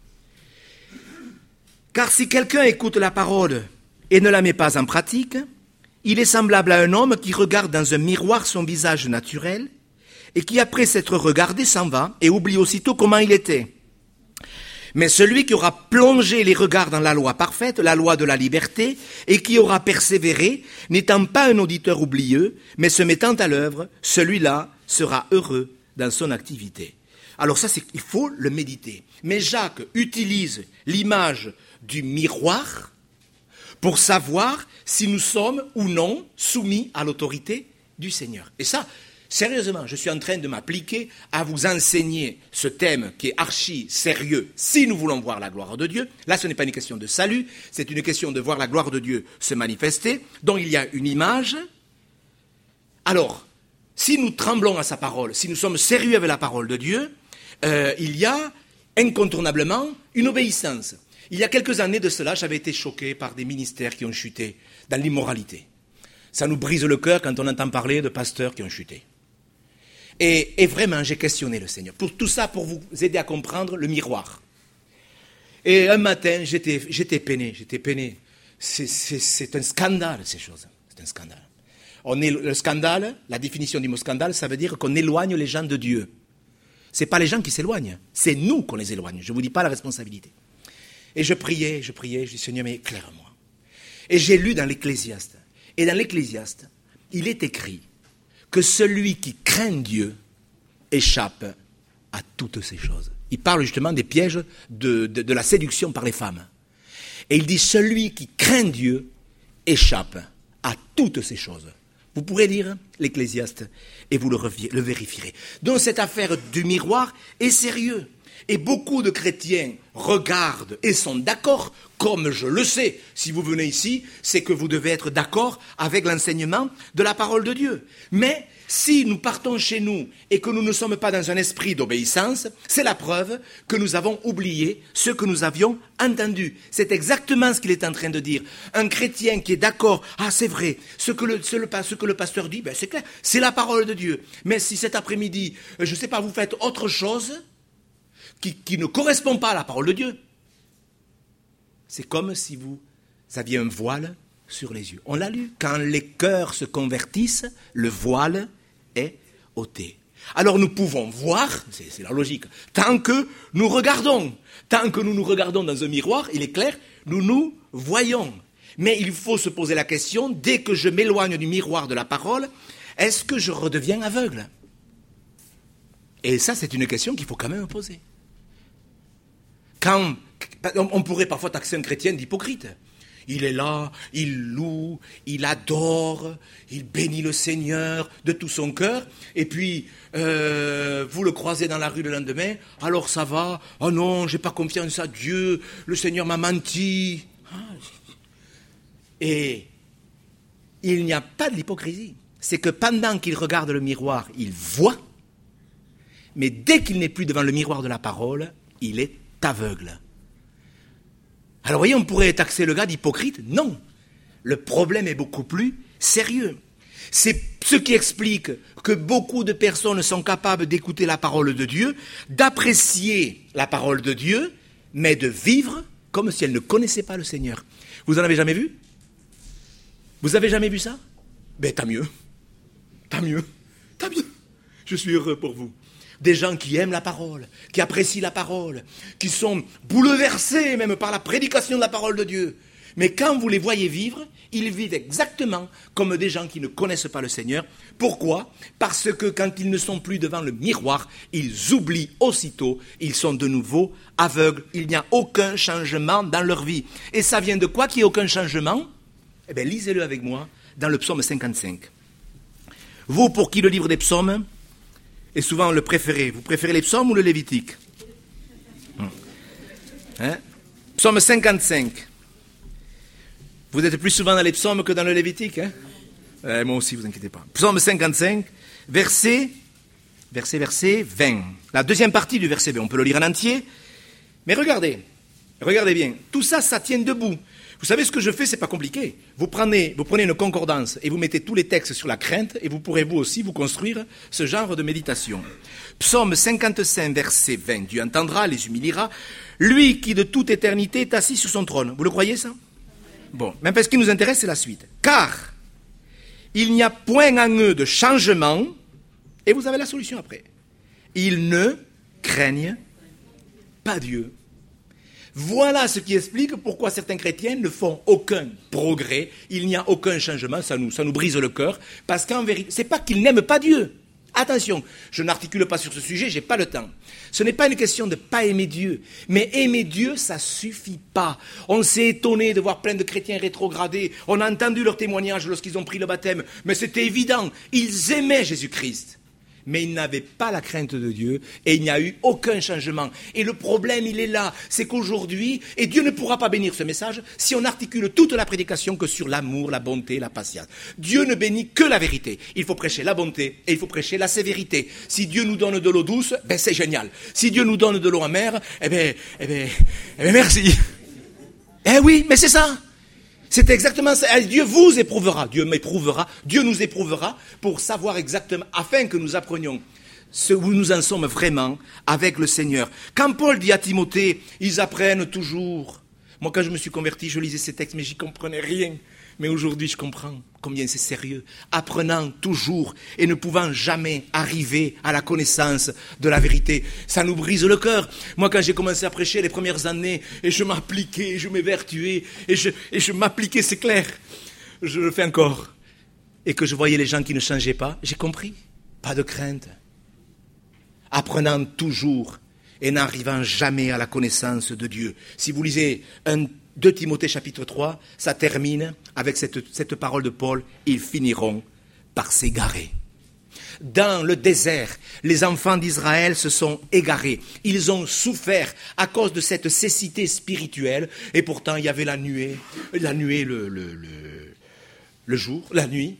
Car si quelqu'un écoute la parole et ne la met pas en pratique, il est semblable à un homme qui regarde dans un miroir son visage naturel et qui, après s'être regardé, s'en va et oublie aussitôt comment il était. Mais celui qui aura plongé les regards dans la loi parfaite, la loi de la liberté, et qui aura persévéré, n'étant pas un auditeur oublieux, mais se mettant à l'œuvre, celui-là sera heureux dans son activité. Alors ça, il faut le méditer. Mais Jacques utilise l'image du miroir pour savoir si nous sommes ou non soumis à l'autorité du Seigneur. Et ça, sérieusement, je suis en train de m'appliquer à vous enseigner ce thème qui est archi sérieux si nous voulons voir la gloire de Dieu. Là, ce n'est pas une question de salut, c'est une question de voir la gloire de Dieu se manifester, dont il y a une image. Alors, si nous tremblons à sa parole, si nous sommes sérieux avec la parole de Dieu, il y a incontournablement une obéissance. Il y a quelques années de cela, j'avais été choqué par des ministères qui ont chuté dans l'immoralité. Ça nous brise le cœur quand on entend parler de pasteurs qui ont chuté. Et vraiment, j'ai questionné le Seigneur. Pour tout ça, pour vous aider à comprendre le miroir. Et un matin, j'étais peiné. C'est un scandale, ces choses. C'est un scandale. Le scandale, la définition du mot scandale, ça veut dire qu'on éloigne les gens de Dieu. Ce n'est pas les gens qui s'éloignent, c'est nous qu'on les éloigne. Je ne vous dis pas la responsabilité. Et je priais, je dis Seigneur, mais éclaire-moi. Et j'ai lu dans l'Ecclésiaste. Et dans l'Ecclésiaste, il est écrit que celui qui craint Dieu échappe à toutes ces choses. Il parle justement des pièges de la séduction par les femmes. Et il dit, celui qui craint Dieu échappe à toutes ces choses. Vous pourrez lire l'Ecclésiaste et vous le vérifierez. Donc cette affaire du miroir est sérieuse. Et beaucoup de chrétiens regardent et sont d'accord, comme je le sais. Si vous venez ici, c'est que vous devez être d'accord avec l'enseignement de la parole de Dieu. Mais si nous partons chez nous et que nous ne sommes pas dans un esprit d'obéissance, c'est la preuve que nous avons oublié ce que nous avions entendu. C'est exactement ce qu'il est en train de dire. Un chrétien qui est d'accord, c'est vrai, ce que le pasteur dit, c'est clair, c'est la parole de Dieu. Mais si cet après-midi, je ne sais pas, vous faites autre chose qui ne correspond pas à la parole de Dieu, c'est comme si vous aviez un voile sur les yeux. On l'a lu. Quand les cœurs se convertissent, le voile est ôté. Alors nous pouvons voir, c'est la logique, tant que nous regardons. Tant que nous nous regardons dans un miroir, il est clair, nous nous voyons. Mais il faut se poser la question, dès que je m'éloigne du miroir de la parole, est-ce que je redeviens aveugle? Et ça, c'est une question qu'il faut quand même poser. On pourrait parfois taxer un chrétien d'hypocrite. Il est là, il loue, il adore, il bénit le Seigneur de tout son cœur. Et puis, vous le croisez dans la rue le lendemain. Alors ça va, oh non, j'ai pas confiance à Dieu, le Seigneur m'a menti. Et il n'y a pas de l'hypocrisie. C'est que pendant qu'il regarde le miroir, il voit. Mais dès qu'il n'est plus devant le miroir de la parole, il est aveugle. Alors, voyez, on pourrait taxer le gars d'hypocrite. Non. Le problème est beaucoup plus sérieux. C'est ce qui explique que beaucoup de personnes sont capables d'écouter la parole de Dieu, d'apprécier la parole de Dieu, mais de vivre comme si elles ne connaissaient pas le Seigneur. Vous en avez jamais vu? Vous avez jamais vu ça? Tant mieux. Tant mieux. Tant mieux. Je suis heureux pour vous. Des gens qui aiment la parole, qui apprécient la parole, qui sont bouleversés même par la prédication de la parole de Dieu. Mais quand vous les voyez vivre, ils vivent exactement comme des gens qui ne connaissent pas le Seigneur. Pourquoi? Parce que quand ils ne sont plus devant le miroir, ils oublient aussitôt, ils sont de nouveau aveugles. Il n'y a aucun changement dans leur vie. Et ça vient de quoi qu'il n'y ait aucun changement? Lisez-le avec moi dans le psaume 55. Vous, pour qui le livre des psaumes est souvent le préféré? Vous préférez les psaumes ou le Lévitique? Psaume 55. Vous êtes plus souvent dans les psaumes que dans le Lévitique, Moi aussi, vous inquiétez pas. Psaume 55, verset 20. La deuxième partie du verset 20, on peut le lire en entier. Mais regardez bien, tout ça, ça tient debout. Vous savez, ce que je fais, c'est pas compliqué. Vous prenez une concordance et vous mettez tous les textes sur la crainte et vous pourrez vous aussi vous construire ce genre de méditation. Psaume 55, verset 20. Dieu entendra, les humiliera. Lui qui de toute éternité est assis sur son trône. Vous le croyez, ça? Bon, même parce ce qui nous intéresse, c'est la suite. Car il n'y a point en eux de changement, et vous avez la solution après. Ils ne craignent pas Dieu. Voilà ce qui explique pourquoi certains chrétiens ne font aucun progrès, il n'y a aucun changement, ça nous brise le cœur, parce qu'en vérité, c'est pas qu'ils n'aiment pas Dieu. Attention, je n'articule pas sur ce sujet, j'ai pas le temps. Ce n'est pas une question de ne pas aimer Dieu, mais aimer Dieu, ça suffit pas. On s'est étonné de voir plein de chrétiens rétrogradés, on a entendu leurs témoignages lorsqu'ils ont pris le baptême, mais c'était évident, ils aimaient Jésus-Christ. Mais ils n'avaient pas la crainte de Dieu et il n'y a eu aucun changement. Et le problème, il est là, c'est qu'aujourd'hui, et Dieu ne pourra pas bénir ce message si on articule toute la prédication que sur l'amour, la bonté, la patience. Dieu ne bénit que la vérité. Il faut prêcher la bonté et il faut prêcher la sévérité. Si Dieu nous donne de l'eau douce, ben c'est génial. Si Dieu nous donne de l'eau amère, eh ben merci. Eh oui, mais c'est ça. C'est exactement ça. Dieu vous éprouvera, Dieu m'éprouvera, Dieu nous éprouvera pour savoir exactement, afin que nous apprenions ce où nous en sommes vraiment avec le Seigneur. Quand Paul dit à Timothée, ils apprennent toujours. Moi, quand je me suis converti, je lisais ces textes, mais j'y comprenais rien. Mais aujourd'hui, je comprends combien c'est sérieux. Apprenant toujours et ne pouvant jamais arriver à la connaissance de la vérité. Ça nous brise le cœur. Moi, quand j'ai commencé à prêcher les premières années, et je m'appliquais, je m'évertuais, et je m'appliquais, c'est clair. Je le fais encore. Et que je voyais les gens qui ne changeaient pas, j'ai compris. Pas de crainte. Apprenant toujours et n'arrivant jamais à la connaissance de Dieu. Si vous lisez 2 Timothée chapitre 3, ça termine avec cette parole de Paul, ils finiront par s'égarer. Dans le désert, les enfants d'Israël se sont égarés. Ils ont souffert à cause de cette cécité spirituelle. Et pourtant, il y avait la nuée le jour, la nuit,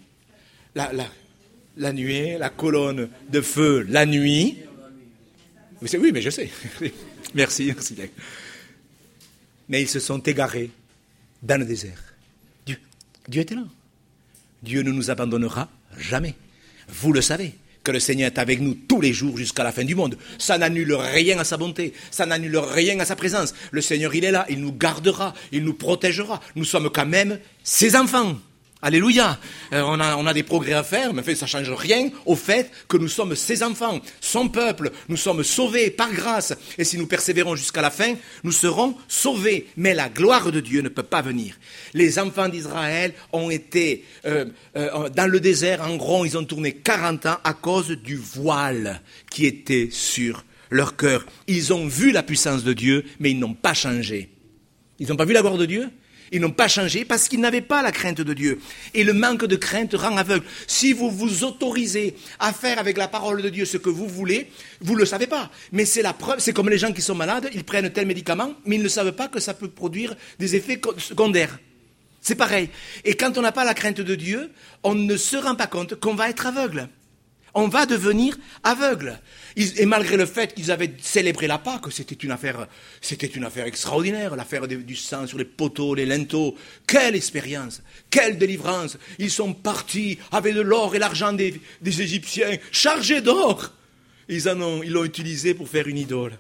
la nuée, la colonne de feu, la nuit. Oui, mais je sais. Merci bien. Mais ils se sont égarés dans le désert. Dieu était là. Dieu ne nous abandonnera jamais. Vous le savez, que le Seigneur est avec nous tous les jours jusqu'à la fin du monde. Ça n'annule rien à sa bonté, ça n'annule rien à sa présence. Le Seigneur, il est là, il nous gardera, il nous protégera. Nous sommes quand même ses enfants. Alléluia. On a des progrès à faire, mais en fait, ça ne change rien au fait que nous sommes ses enfants, son peuple. Nous sommes sauvés par grâce. Et si nous persévérons jusqu'à la fin, nous serons sauvés. Mais la gloire de Dieu ne peut pas venir. Les enfants d'Israël ont été dans le désert, en gros, ils ont tourné 40 ans à cause du voile qui était sur leur cœur. Ils ont vu la puissance de Dieu, mais ils n'ont pas changé. Ils n'ont pas vu la gloire de Dieu ? Ils n'ont pas changé parce qu'ils n'avaient pas la crainte de Dieu. Et le manque de crainte rend aveugle. Si vous vous autorisez à faire avec la parole de Dieu ce que vous voulez, vous ne le savez pas. Mais c'est la preuve, c'est comme les gens qui sont malades, ils prennent tel médicament, mais ils ne savent pas que ça peut produire des effets secondaires. C'est pareil. Et quand on n'a pas la crainte de Dieu, on ne se rend pas compte qu'on va être aveugle. On va devenir aveugle. Et malgré le fait qu'ils avaient célébré la Pâque, c'était une affaire extraordinaire, l'affaire du sang sur les poteaux, les linteaux. Quelle expérience, quelle délivrance. Ils sont partis avec de l'or et l'argent des Égyptiens, chargés d'or. Ils l'ont utilisé pour faire une idole.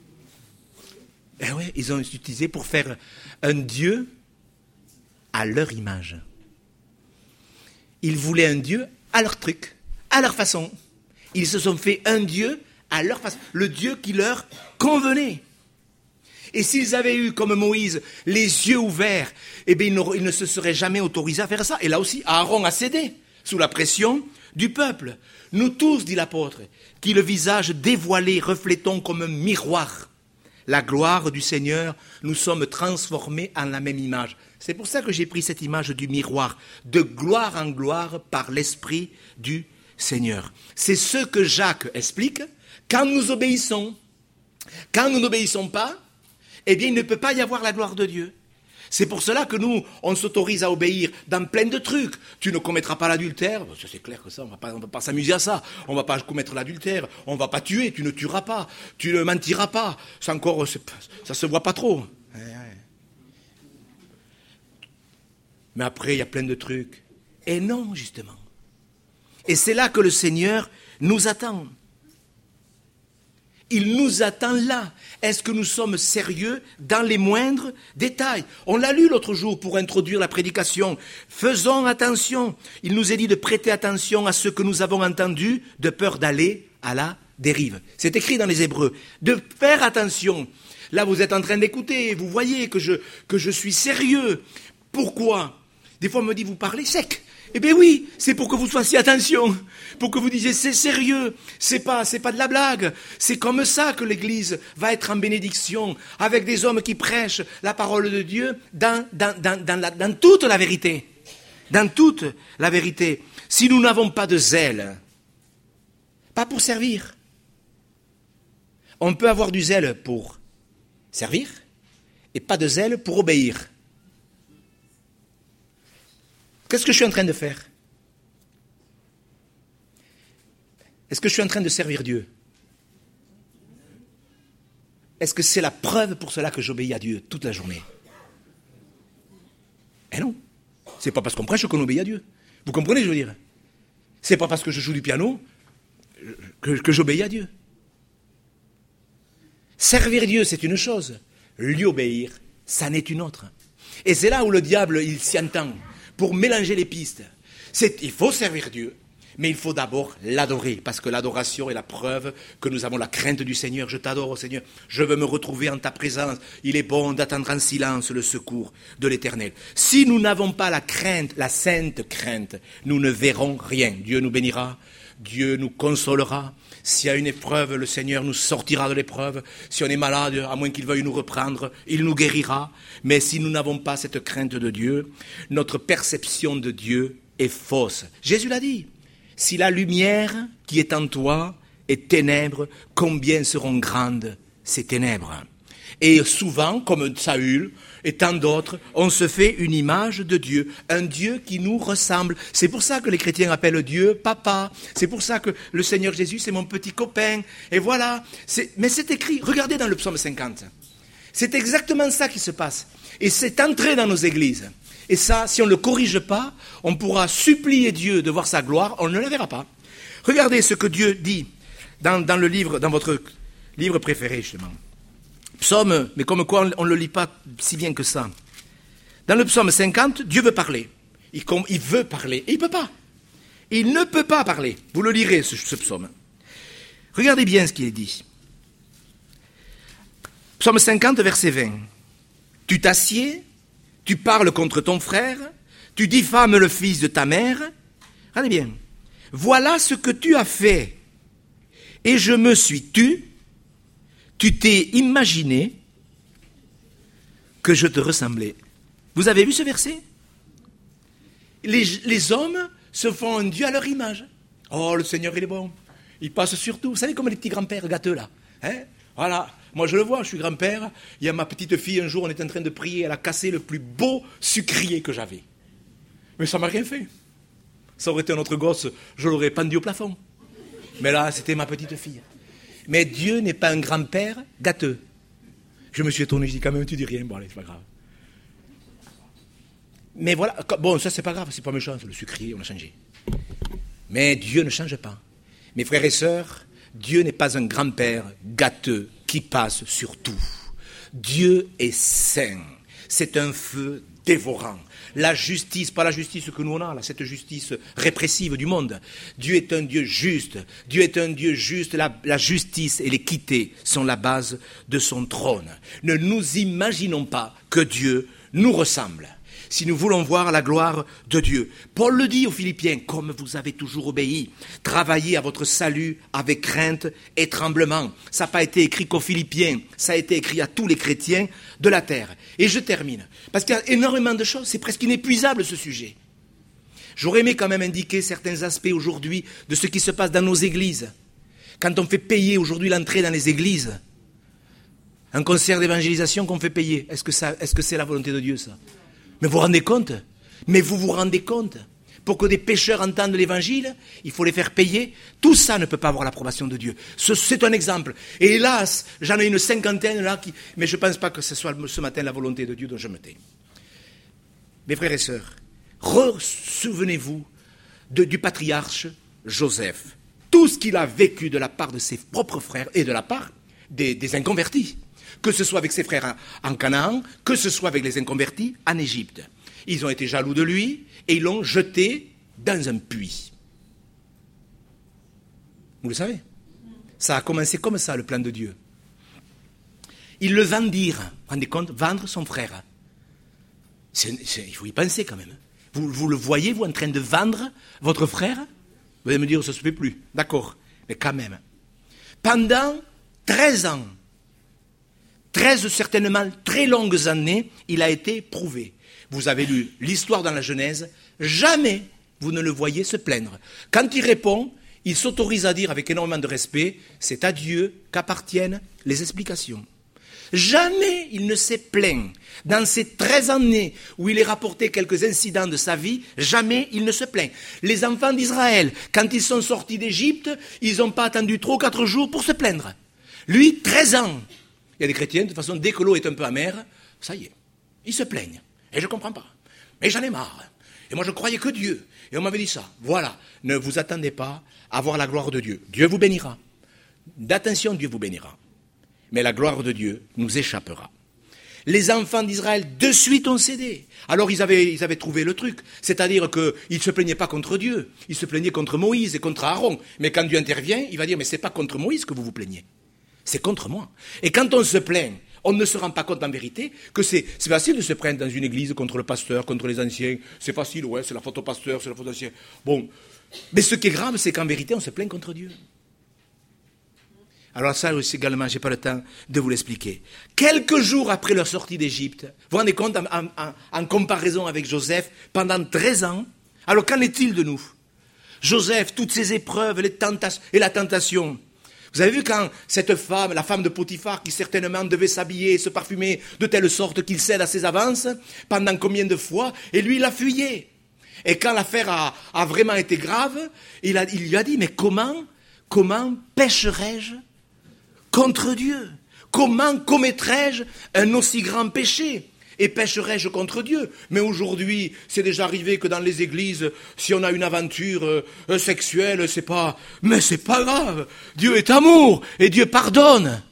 Eh oui, ils ont utilisé pour faire un Dieu à leur image. Ils voulaient un Dieu à leur truc. À leur façon. Ils se sont fait un Dieu à leur façon. Le Dieu qui leur convenait. Et s'ils avaient eu, comme Moïse, les yeux ouverts, eh bien, ils ne se seraient jamais autorisés à faire ça. Et là aussi, Aaron a cédé, sous la pression du peuple. Nous tous, dit l'apôtre, qui le visage dévoilé reflétons comme un miroir la gloire du Seigneur, nous sommes transformés en la même image. C'est pour ça que j'ai pris cette image du miroir, de gloire en gloire par l'Esprit du Seigneur. C'est ce que Jacques explique. Quand nous obéissons, quand nous n'obéissons pas, eh bien, il ne peut pas y avoir la gloire de Dieu. C'est pour cela que nous, on s'autorise à obéir dans plein de trucs. Tu ne commettras pas l'adultère. C'est clair que ça, on va pas s'amuser à ça. On va pas commettre l'adultère. On va pas tuer. Tu ne tueras pas. Tu ne mentiras pas. C'est encore, ça se voit pas trop. Mais après, il y a plein de trucs. Et non, justement. Et c'est là que le Seigneur nous attend. Il nous attend là. Est-ce que nous sommes sérieux dans les moindres détails? On l'a lu l'autre jour pour introduire la prédication. Faisons attention. Il nous est dit de prêter attention à ce que nous avons entendu, de peur d'aller à la dérive. C'est écrit dans les Hébreux. De faire attention. Là, vous êtes en train d'écouter. Vous voyez que je suis sérieux. Pourquoi? Des fois, on me dit, vous parlez sec. Eh bien oui, c'est pour que vous fassiez attention, pour que vous disiez c'est sérieux, c'est pas de la blague. C'est comme ça que l'Église va être en bénédiction, avec des hommes qui prêchent la parole de Dieu dans toute la vérité. Dans toute la vérité. Si nous n'avons pas de zèle, pas pour servir, on peut avoir du zèle pour servir et pas de zèle pour obéir. Qu'est-ce que je suis en train de faire? Est-ce que je suis en train de servir Dieu? Est-ce que c'est la preuve pour cela que j'obéis à Dieu toute la journée? Eh non. C'est pas parce qu'on prêche qu'on obéit à Dieu. Vous comprenez, je veux dire? C'est pas parce que je joue du piano que j'obéis à Dieu. Servir Dieu, c'est une chose. Lui obéir, ça n'est une autre. Et c'est là où le diable, il s'y entend. Pour mélanger les pistes. Il faut servir Dieu, mais il faut d'abord l'adorer, parce que l'adoration est la preuve que nous avons la crainte du Seigneur. Je t'adore, Seigneur, je veux me retrouver en ta présence. Il est bon d'attendre en silence le secours de l'Éternel. Si nous n'avons pas la crainte, la sainte crainte, nous ne verrons rien. Dieu nous bénira, Dieu nous consolera. S'il y a une épreuve, le Seigneur nous sortira de l'épreuve. Si on est malade, à moins qu'il veuille nous reprendre, il nous guérira. Mais si nous n'avons pas cette crainte de Dieu, notre perception de Dieu est fausse. Jésus l'a dit. Si la lumière qui est en toi est ténèbres, combien seront grandes ces ténèbres? Et souvent, comme Saül et tant d'autres, on se fait une image de Dieu, un Dieu qui nous ressemble. C'est pour ça que les chrétiens appellent Dieu Papa. C'est pour ça que le Seigneur Jésus, c'est mon petit copain. Et voilà. Mais c'est écrit. Regardez dans le psaume 50. C'est exactement ça qui se passe. Et c'est entré dans nos églises. Et ça, si on ne le corrige pas, on pourra supplier Dieu de voir sa gloire, on ne la verra pas. Regardez ce que Dieu dit dans votre livre préféré, justement. Psaume, mais comme quoi on ne le lit pas si bien que ça. Dans le psaume 50, Dieu veut parler. Il veut parler, et il ne peut pas. Il ne peut pas parler. Vous le lirez, ce psaume. Regardez bien ce qui est dit. Psaume 50, verset 20. Tu t'assieds, tu parles contre ton frère, tu diffames le fils de ta mère. Regardez bien. Voilà ce que tu as fait. Et je me suis tu t'es imaginé que je te ressemblais. Vous avez vu ce verset? Les hommes se font un Dieu à leur image. Oh, le Seigneur, il est bon. Il passe sur tout. Vous savez comme les petits grands-pères gâteux, là. Voilà. Moi, je le vois, je suis grand-père. Il y a ma petite fille, un jour, on était en train de prier. Elle a cassé le plus beau sucrier que j'avais. Mais ça ne m'a rien fait. Ça aurait été un autre gosse, je l'aurais pendu au plafond. Mais là, c'était ma petite fille. Mais Dieu n'est pas un grand-père gâteux. Je me suis étonné, je dis quand même, tu dis rien. Bon, allez, c'est pas grave. Mais voilà, bon, ça c'est pas grave, c'est pas méchant, c'est le sucrier, on a changé. Mais Dieu ne change pas. Mes frères et sœurs, Dieu n'est pas un grand-père gâteux qui passe sur tout. Dieu est saint. C'est un feu dévorant. La justice, pas la justice que nous on a, là, cette justice répressive du monde. Dieu est un Dieu juste. Dieu est un Dieu juste. La justice et l'équité sont la base de son trône. Ne nous imaginons pas que Dieu nous ressemble. Si nous voulons voir la gloire de Dieu. Paul le dit aux Philippiens, comme vous avez toujours obéi, travaillez à votre salut avec crainte et tremblement. Ça n'a pas été écrit qu'aux Philippiens, ça a été écrit à tous les chrétiens de la terre. Et je termine, parce qu'il y a énormément de choses, c'est presque inépuisable ce sujet. J'aurais aimé quand même indiquer certains aspects aujourd'hui de ce qui se passe dans nos églises. Quand on fait payer aujourd'hui l'entrée dans les églises, Un concert d'évangélisation qu'on fait payer. Est-ce que c'est la volonté de Dieu, ça? Mais vous vous rendez compte? Mais vous vous rendez compte? Pour que des pécheurs entendent l'évangile, il faut les faire payer. Tout ça ne peut pas avoir l'approbation de Dieu. C'est un exemple. Et hélas, j'en ai une cinquantaine là, mais je ne pense pas que ce soit ce matin la volonté de Dieu dont je me tais. Mes frères et sœurs, souvenez-vous du patriarche Joseph. Tout ce qu'il a vécu de la part de ses propres frères et de la part des inconvertis. Que ce soit avec ses frères en Canaan, que ce soit avec les inconvertis en Égypte. Ils ont été jaloux de lui et ils l'ont jeté dans un puits. Vous le savez? Ça a commencé comme ça, le plan de Dieu. Ils le vendirent. Vous vous rendez compte? Vendre son frère. Il faut y penser quand même. Vous le voyez, vous, en train de vendre votre frère? Vous allez me dire, ça ne se fait plus. D'accord. Mais quand même. Pendant 13 ans, 13 certainement très longues années, il a été prouvé. Vous avez lu l'histoire dans la Genèse, jamais vous ne le voyez se plaindre. Quand il répond, il s'autorise à dire avec énormément de respect, c'est à Dieu qu'appartiennent les explications. Jamais il ne s'est plaint. Dans ces 13 années où il est rapporté quelques incidents de sa vie, jamais il ne se plaint. Les enfants d'Israël, quand ils sont sortis d'Égypte, ils n'ont pas attendu 3 ou 4 jours pour se plaindre. Lui, 13 ans. Il y a des chrétiens, de toute façon, dès que l'eau est un peu amère, ça y est, ils se plaignent. Et je ne comprends pas. Mais j'en ai marre. Et moi, je croyais que Dieu. Et on m'avait dit ça. Voilà. Ne vous attendez pas à voir la gloire de Dieu. Dieu vous bénira. D'attention, Dieu vous bénira. Mais la gloire de Dieu nous échappera. Les enfants d'Israël, de suite, ont cédé. Alors, ils avaient trouvé le truc. C'est-à-dire qu'ils ne se plaignaient pas contre Dieu. Ils se plaignaient contre Moïse et contre Aaron. Mais quand Dieu intervient, il va dire, mais ce n'est pas contre Moïse que vous vous plaignez. C'est contre moi. Et quand on se plaint, on ne se rend pas compte en vérité que c'est facile de se plaindre dans une église contre le pasteur, contre les anciens. C'est facile, ouais, c'est la faute au pasteur, c'est la faute aux anciens. Bon. Mais ce qui est grave, c'est qu'en vérité, on se plaint contre Dieu. Alors ça aussi également, je n'ai pas le temps de vous l'expliquer. Quelques jours après leur sortie d'Égypte, vous vous rendez compte, en comparaison avec Joseph, pendant 13 ans, alors qu'en est-il de nous? Joseph, toutes ces épreuves, les tentations et la tentation. Vous avez vu quand cette femme, la femme de Potiphar, qui certainement devait s'habiller et se parfumer de telle sorte qu'il cède à ses avances, pendant combien de fois? Et lui, il a fuyé. Et quand l'affaire a vraiment été grave, il lui a dit, mais comment pécherais-je contre Dieu? Comment commettrais-je un aussi grand péché? Et pécherais-je contre Dieu? Mais aujourd'hui, c'est déjà arrivé que dans les églises, si on a une aventure sexuelle, mais c'est pas grave. Dieu est amour et Dieu pardonne.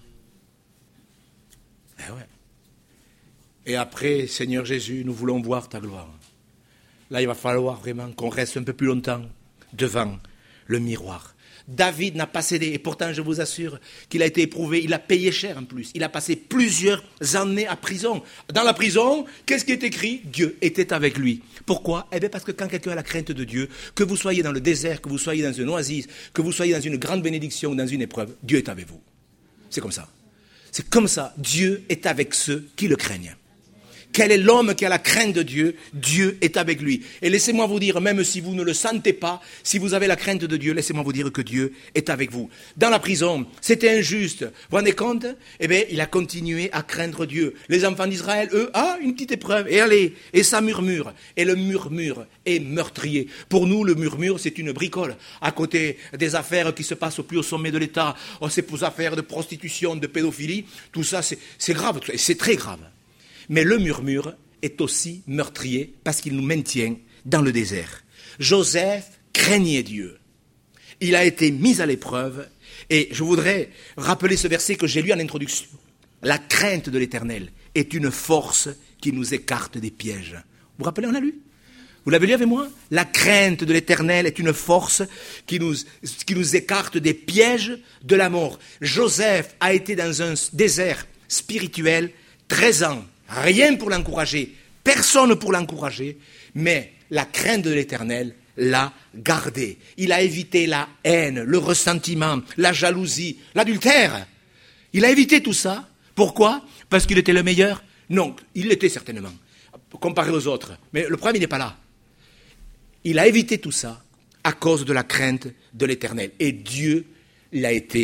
Eh ouais. Et après, Seigneur Jésus, nous voulons voir ta gloire. Là, il va falloir vraiment qu'on reste un peu plus longtemps devant le miroir. David n'a pas cédé, et pourtant je vous assure qu'il a été éprouvé, il a payé cher en plus. Il a passé plusieurs années à prison. Dans la prison, qu'est-ce qui est écrit? Dieu était avec lui. Pourquoi? Eh bien parce que quand quelqu'un a la crainte de Dieu, que vous soyez dans le désert, que vous soyez dans une oasis, que vous soyez dans une grande bénédiction ou dans une épreuve, Dieu est avec vous. C'est comme ça. C'est comme ça. Dieu est avec ceux qui le craignent. Quel est l'homme qui a la crainte de Dieu? Dieu est avec lui. Et laissez-moi vous dire, même si vous ne le sentez pas, si vous avez la crainte de Dieu, laissez-moi vous dire que Dieu est avec vous. Dans la prison, c'était injuste. Vous vous rendez compte? Eh bien, il a continué à craindre Dieu. Les enfants d'Israël, eux, une petite épreuve. Et allez, et ça murmure. Et le murmure est meurtrier. Pour nous, le murmure, c'est une bricole. À côté des affaires qui se passent au plus haut sommet de l'État, ces affaires de prostitution, de pédophilie, tout ça, c'est grave. C'est très grave. Mais le murmure est aussi meurtrier parce qu'il nous maintient dans le désert. Joseph craignait Dieu. Il a été mis à l'épreuve et je voudrais rappeler ce verset que j'ai lu en introduction. La crainte de l'Éternel est une force qui nous écarte des pièges. Vous vous rappelez, on l'a lu? Vous l'avez lu avec moi? La crainte de l'Éternel est une force qui nous écarte des pièges de la mort. Joseph a été dans un désert spirituel 13 ans. Rien pour l'encourager, personne pour l'encourager, mais la crainte de l'Éternel l'a gardé. Il a évité la haine, le ressentiment, la jalousie, l'adultère. Il a évité tout ça. Pourquoi? Parce qu'il était le meilleur? Non, il l'était certainement, comparé aux autres. Mais le problème, il n'est pas là. Il a évité tout ça à cause de la crainte de l'Éternel. Et Dieu l'a été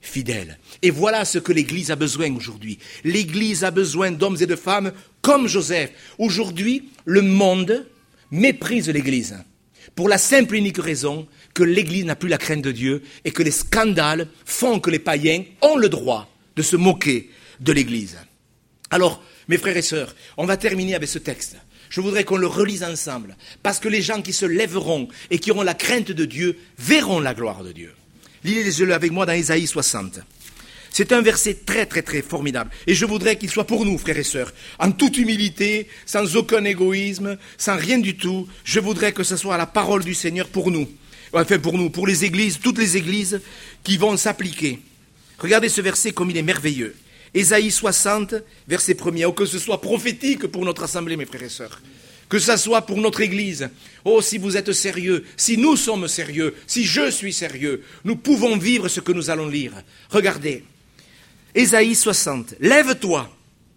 fidèle. Et voilà ce que l'Église a besoin aujourd'hui. L'Église a besoin d'hommes et de femmes comme Joseph. Aujourd'hui, le monde méprise l'Église pour la simple et unique raison que l'Église n'a plus la crainte de Dieu et que les scandales font que les païens ont le droit de se moquer de l'Église. Alors, mes frères et sœurs, on va terminer avec ce texte. Je voudrais qu'on le relise ensemble, parce que les gens qui se lèveront et qui auront la crainte de Dieu verront la gloire de Dieu. Lisez-le avec moi dans Ésaïe 60. C'est un verset très, très, très formidable. Et je voudrais qu'il soit pour nous, frères et sœurs, en toute humilité, sans aucun égoïsme, sans rien du tout. Je voudrais que ce soit la parole du Seigneur pour nous. Enfin, pour nous, pour les églises, toutes les églises qui vont s'appliquer. Regardez ce verset comme il est merveilleux. Ésaïe 60, verset 1er. Oh, que ce soit prophétique pour notre assemblée, mes frères et sœurs. Que ce soit pour notre Église. Oh, si vous êtes sérieux, si nous sommes sérieux, si je suis sérieux, nous pouvons vivre ce que nous allons lire. Regardez. Ésaïe 60. Lève-toi,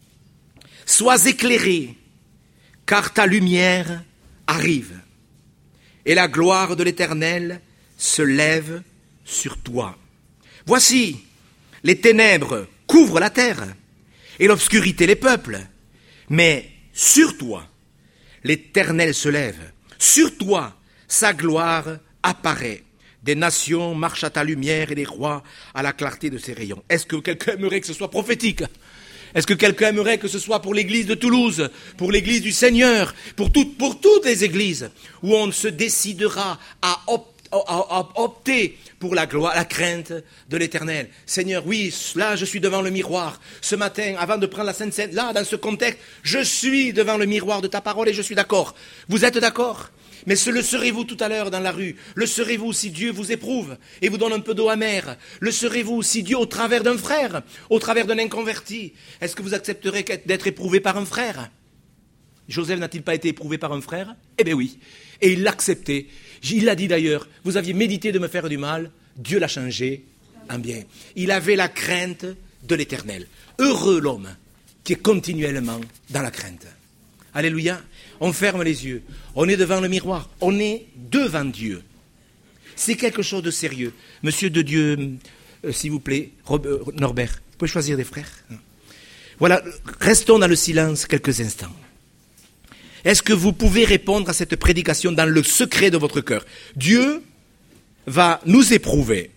sois éclairé, car ta lumière arrive. Et la gloire de l'Éternel se lève sur toi. Voici, les ténèbres couvrent la terre, et l'obscurité les peuples. Mais sur toi, l'Éternel se lève. Sur toi, sa gloire apparaît. Des nations marchent à ta lumière et des rois à la clarté de ses rayons. Est-ce que quelqu'un aimerait que ce soit prophétique ? Est-ce que quelqu'un aimerait que ce soit pour l'église de Toulouse, pour l'église du Seigneur, pour toutes les églises, où on se décidera à opter pour la gloire, la crainte de l'Éternel. Seigneur, oui, là je suis devant le miroir. Ce matin, avant de prendre la Sainte Seine, là, dans ce contexte, je suis devant le miroir de ta parole et je suis d'accord. Vous êtes d'accord ? Mais le serez-vous tout à l'heure dans la rue? Le serez-vous si Dieu vous éprouve et vous donne un peu d'eau amère? Le serez-vous si Dieu, au travers d'un frère, au travers d'un inconverti? Est-ce que vous accepterez d'être éprouvé par un frère? Joseph n'a-t-il pas été éprouvé par un frère? Eh bien oui. Et il l'a accepté. Il l'a dit d'ailleurs, vous aviez médité de me faire du mal, Dieu l'a changé en bien. Il avait la crainte de l'Éternel. Heureux l'homme qui est continuellement dans la crainte. Alléluia. On ferme les yeux. On est devant le miroir. On est devant Dieu. C'est quelque chose de sérieux. Monsieur de Dieu, s'il vous plaît, Norbert, vous pouvez choisir des frères. Voilà, restons dans le silence quelques instants. Est-ce que vous pouvez répondre à cette prédication dans le secret de votre cœur? Dieu va nous éprouver.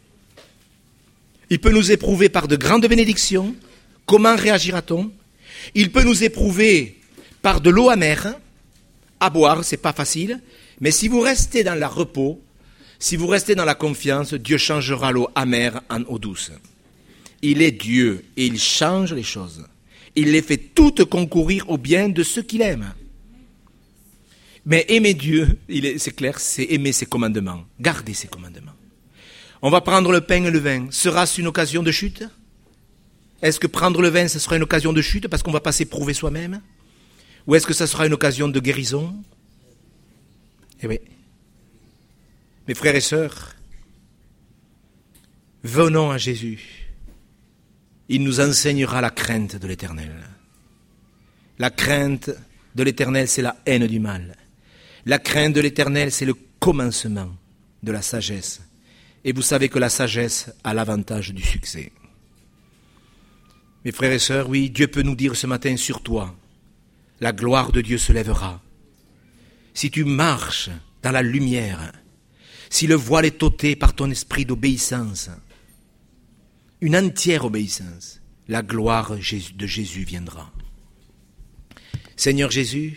Il peut nous éprouver par de grandes bénédictions. Comment réagira-t-on? Il peut nous éprouver par de l'eau amère. À boire, c'est pas facile, mais si vous restez dans le repos, si vous restez dans la confiance, Dieu changera l'eau amère en eau douce. Il est Dieu et il change les choses. Il les fait toutes concourir au bien de ceux qu'il aime. Mais aimer Dieu, c'est clair, c'est aimer ses commandements, garder ses commandements. On va prendre le pain et le vin. Sera-ce une occasion de chute? Est-ce que prendre le vin, ce sera une occasion de chute parce qu'on va pas s'éprouver soi-même? Ou est-ce que ça sera une occasion de guérison? Eh oui. Mes frères et sœurs, venons à Jésus. Il nous enseignera la crainte de l'Éternel. La crainte de l'Éternel, c'est la haine du mal. La crainte de l'Éternel, c'est le commencement de la sagesse. Et vous savez que la sagesse a l'avantage du succès. Mes frères et sœurs, oui, Dieu peut nous dire ce matin sur toi, la gloire de Dieu se lèvera. Si tu marches dans la lumière, si le voile est ôté par ton esprit d'obéissance, une entière obéissance, la gloire de Jésus viendra. Seigneur Jésus,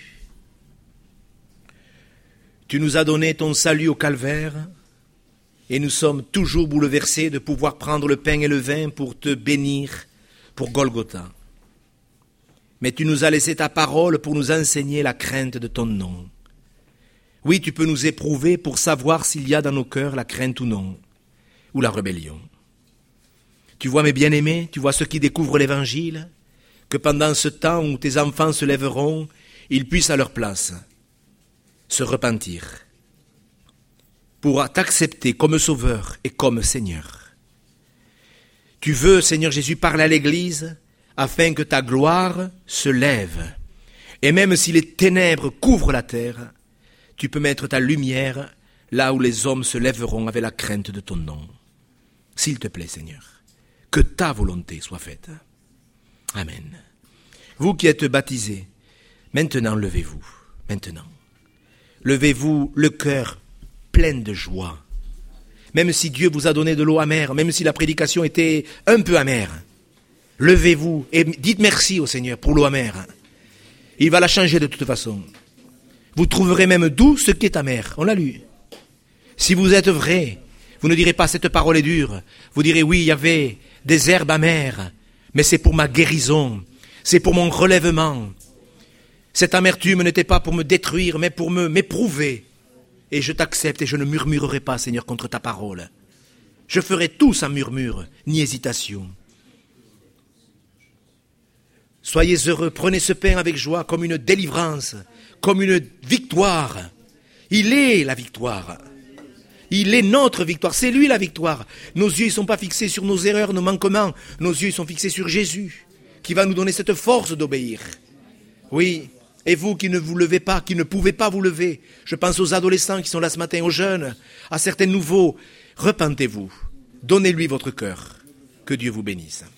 tu nous as donné ton salut au calvaire et nous sommes toujours bouleversés de pouvoir prendre le pain et le vin pour te bénir pour Golgotha. Mais tu nous as laissé ta parole pour nous enseigner la crainte de ton nom. Oui, tu peux nous éprouver pour savoir s'il y a dans nos cœurs la crainte ou non, ou la rébellion. Tu vois mes bien-aimés, tu vois ceux qui découvrent l'Évangile, que pendant ce temps où tes enfants se lèveront, ils puissent à leur place se repentir pour t'accepter comme Sauveur et comme Seigneur. Tu veux, Seigneur Jésus, parler à l'Église afin que ta gloire se lève. Et même si les ténèbres couvrent la terre, tu peux mettre ta lumière là où les hommes se lèveront avec la crainte de ton nom. S'il te plaît, Seigneur, que ta volonté soit faite. Amen. Vous qui êtes baptisés, maintenant levez-vous, maintenant. Levez-vous le cœur plein de joie. Même si Dieu vous a donné de l'eau amère, même si la prédication était un peu amère, levez-vous et dites merci au Seigneur pour l'eau amère. Il va la changer de toute façon. Vous trouverez même doux ce qui est amer. On l'a lu. Si vous êtes vrai, vous ne direz pas cette parole est dure. Vous direz oui, il y avait des herbes amères, mais c'est pour ma guérison, c'est pour mon relèvement. Cette amertume n'était pas pour me détruire, mais pour m'éprouver. Et je t'accepte et je ne murmurerai pas, Seigneur, contre ta parole. Je ferai tout sans murmure, ni hésitation. Soyez heureux, prenez ce pain avec joie comme une délivrance, comme une victoire. Il est la victoire. Il est notre victoire, c'est lui la victoire. Nos yeux ne sont pas fixés sur nos erreurs, nos manquements. Nos yeux sont fixés sur Jésus, qui va nous donner cette force d'obéir. Oui, et vous qui ne vous levez pas, qui ne pouvez pas vous lever, je pense aux adolescents qui sont là ce matin, aux jeunes, à certains nouveaux, repentez-vous, donnez-lui votre cœur. Que Dieu vous bénisse.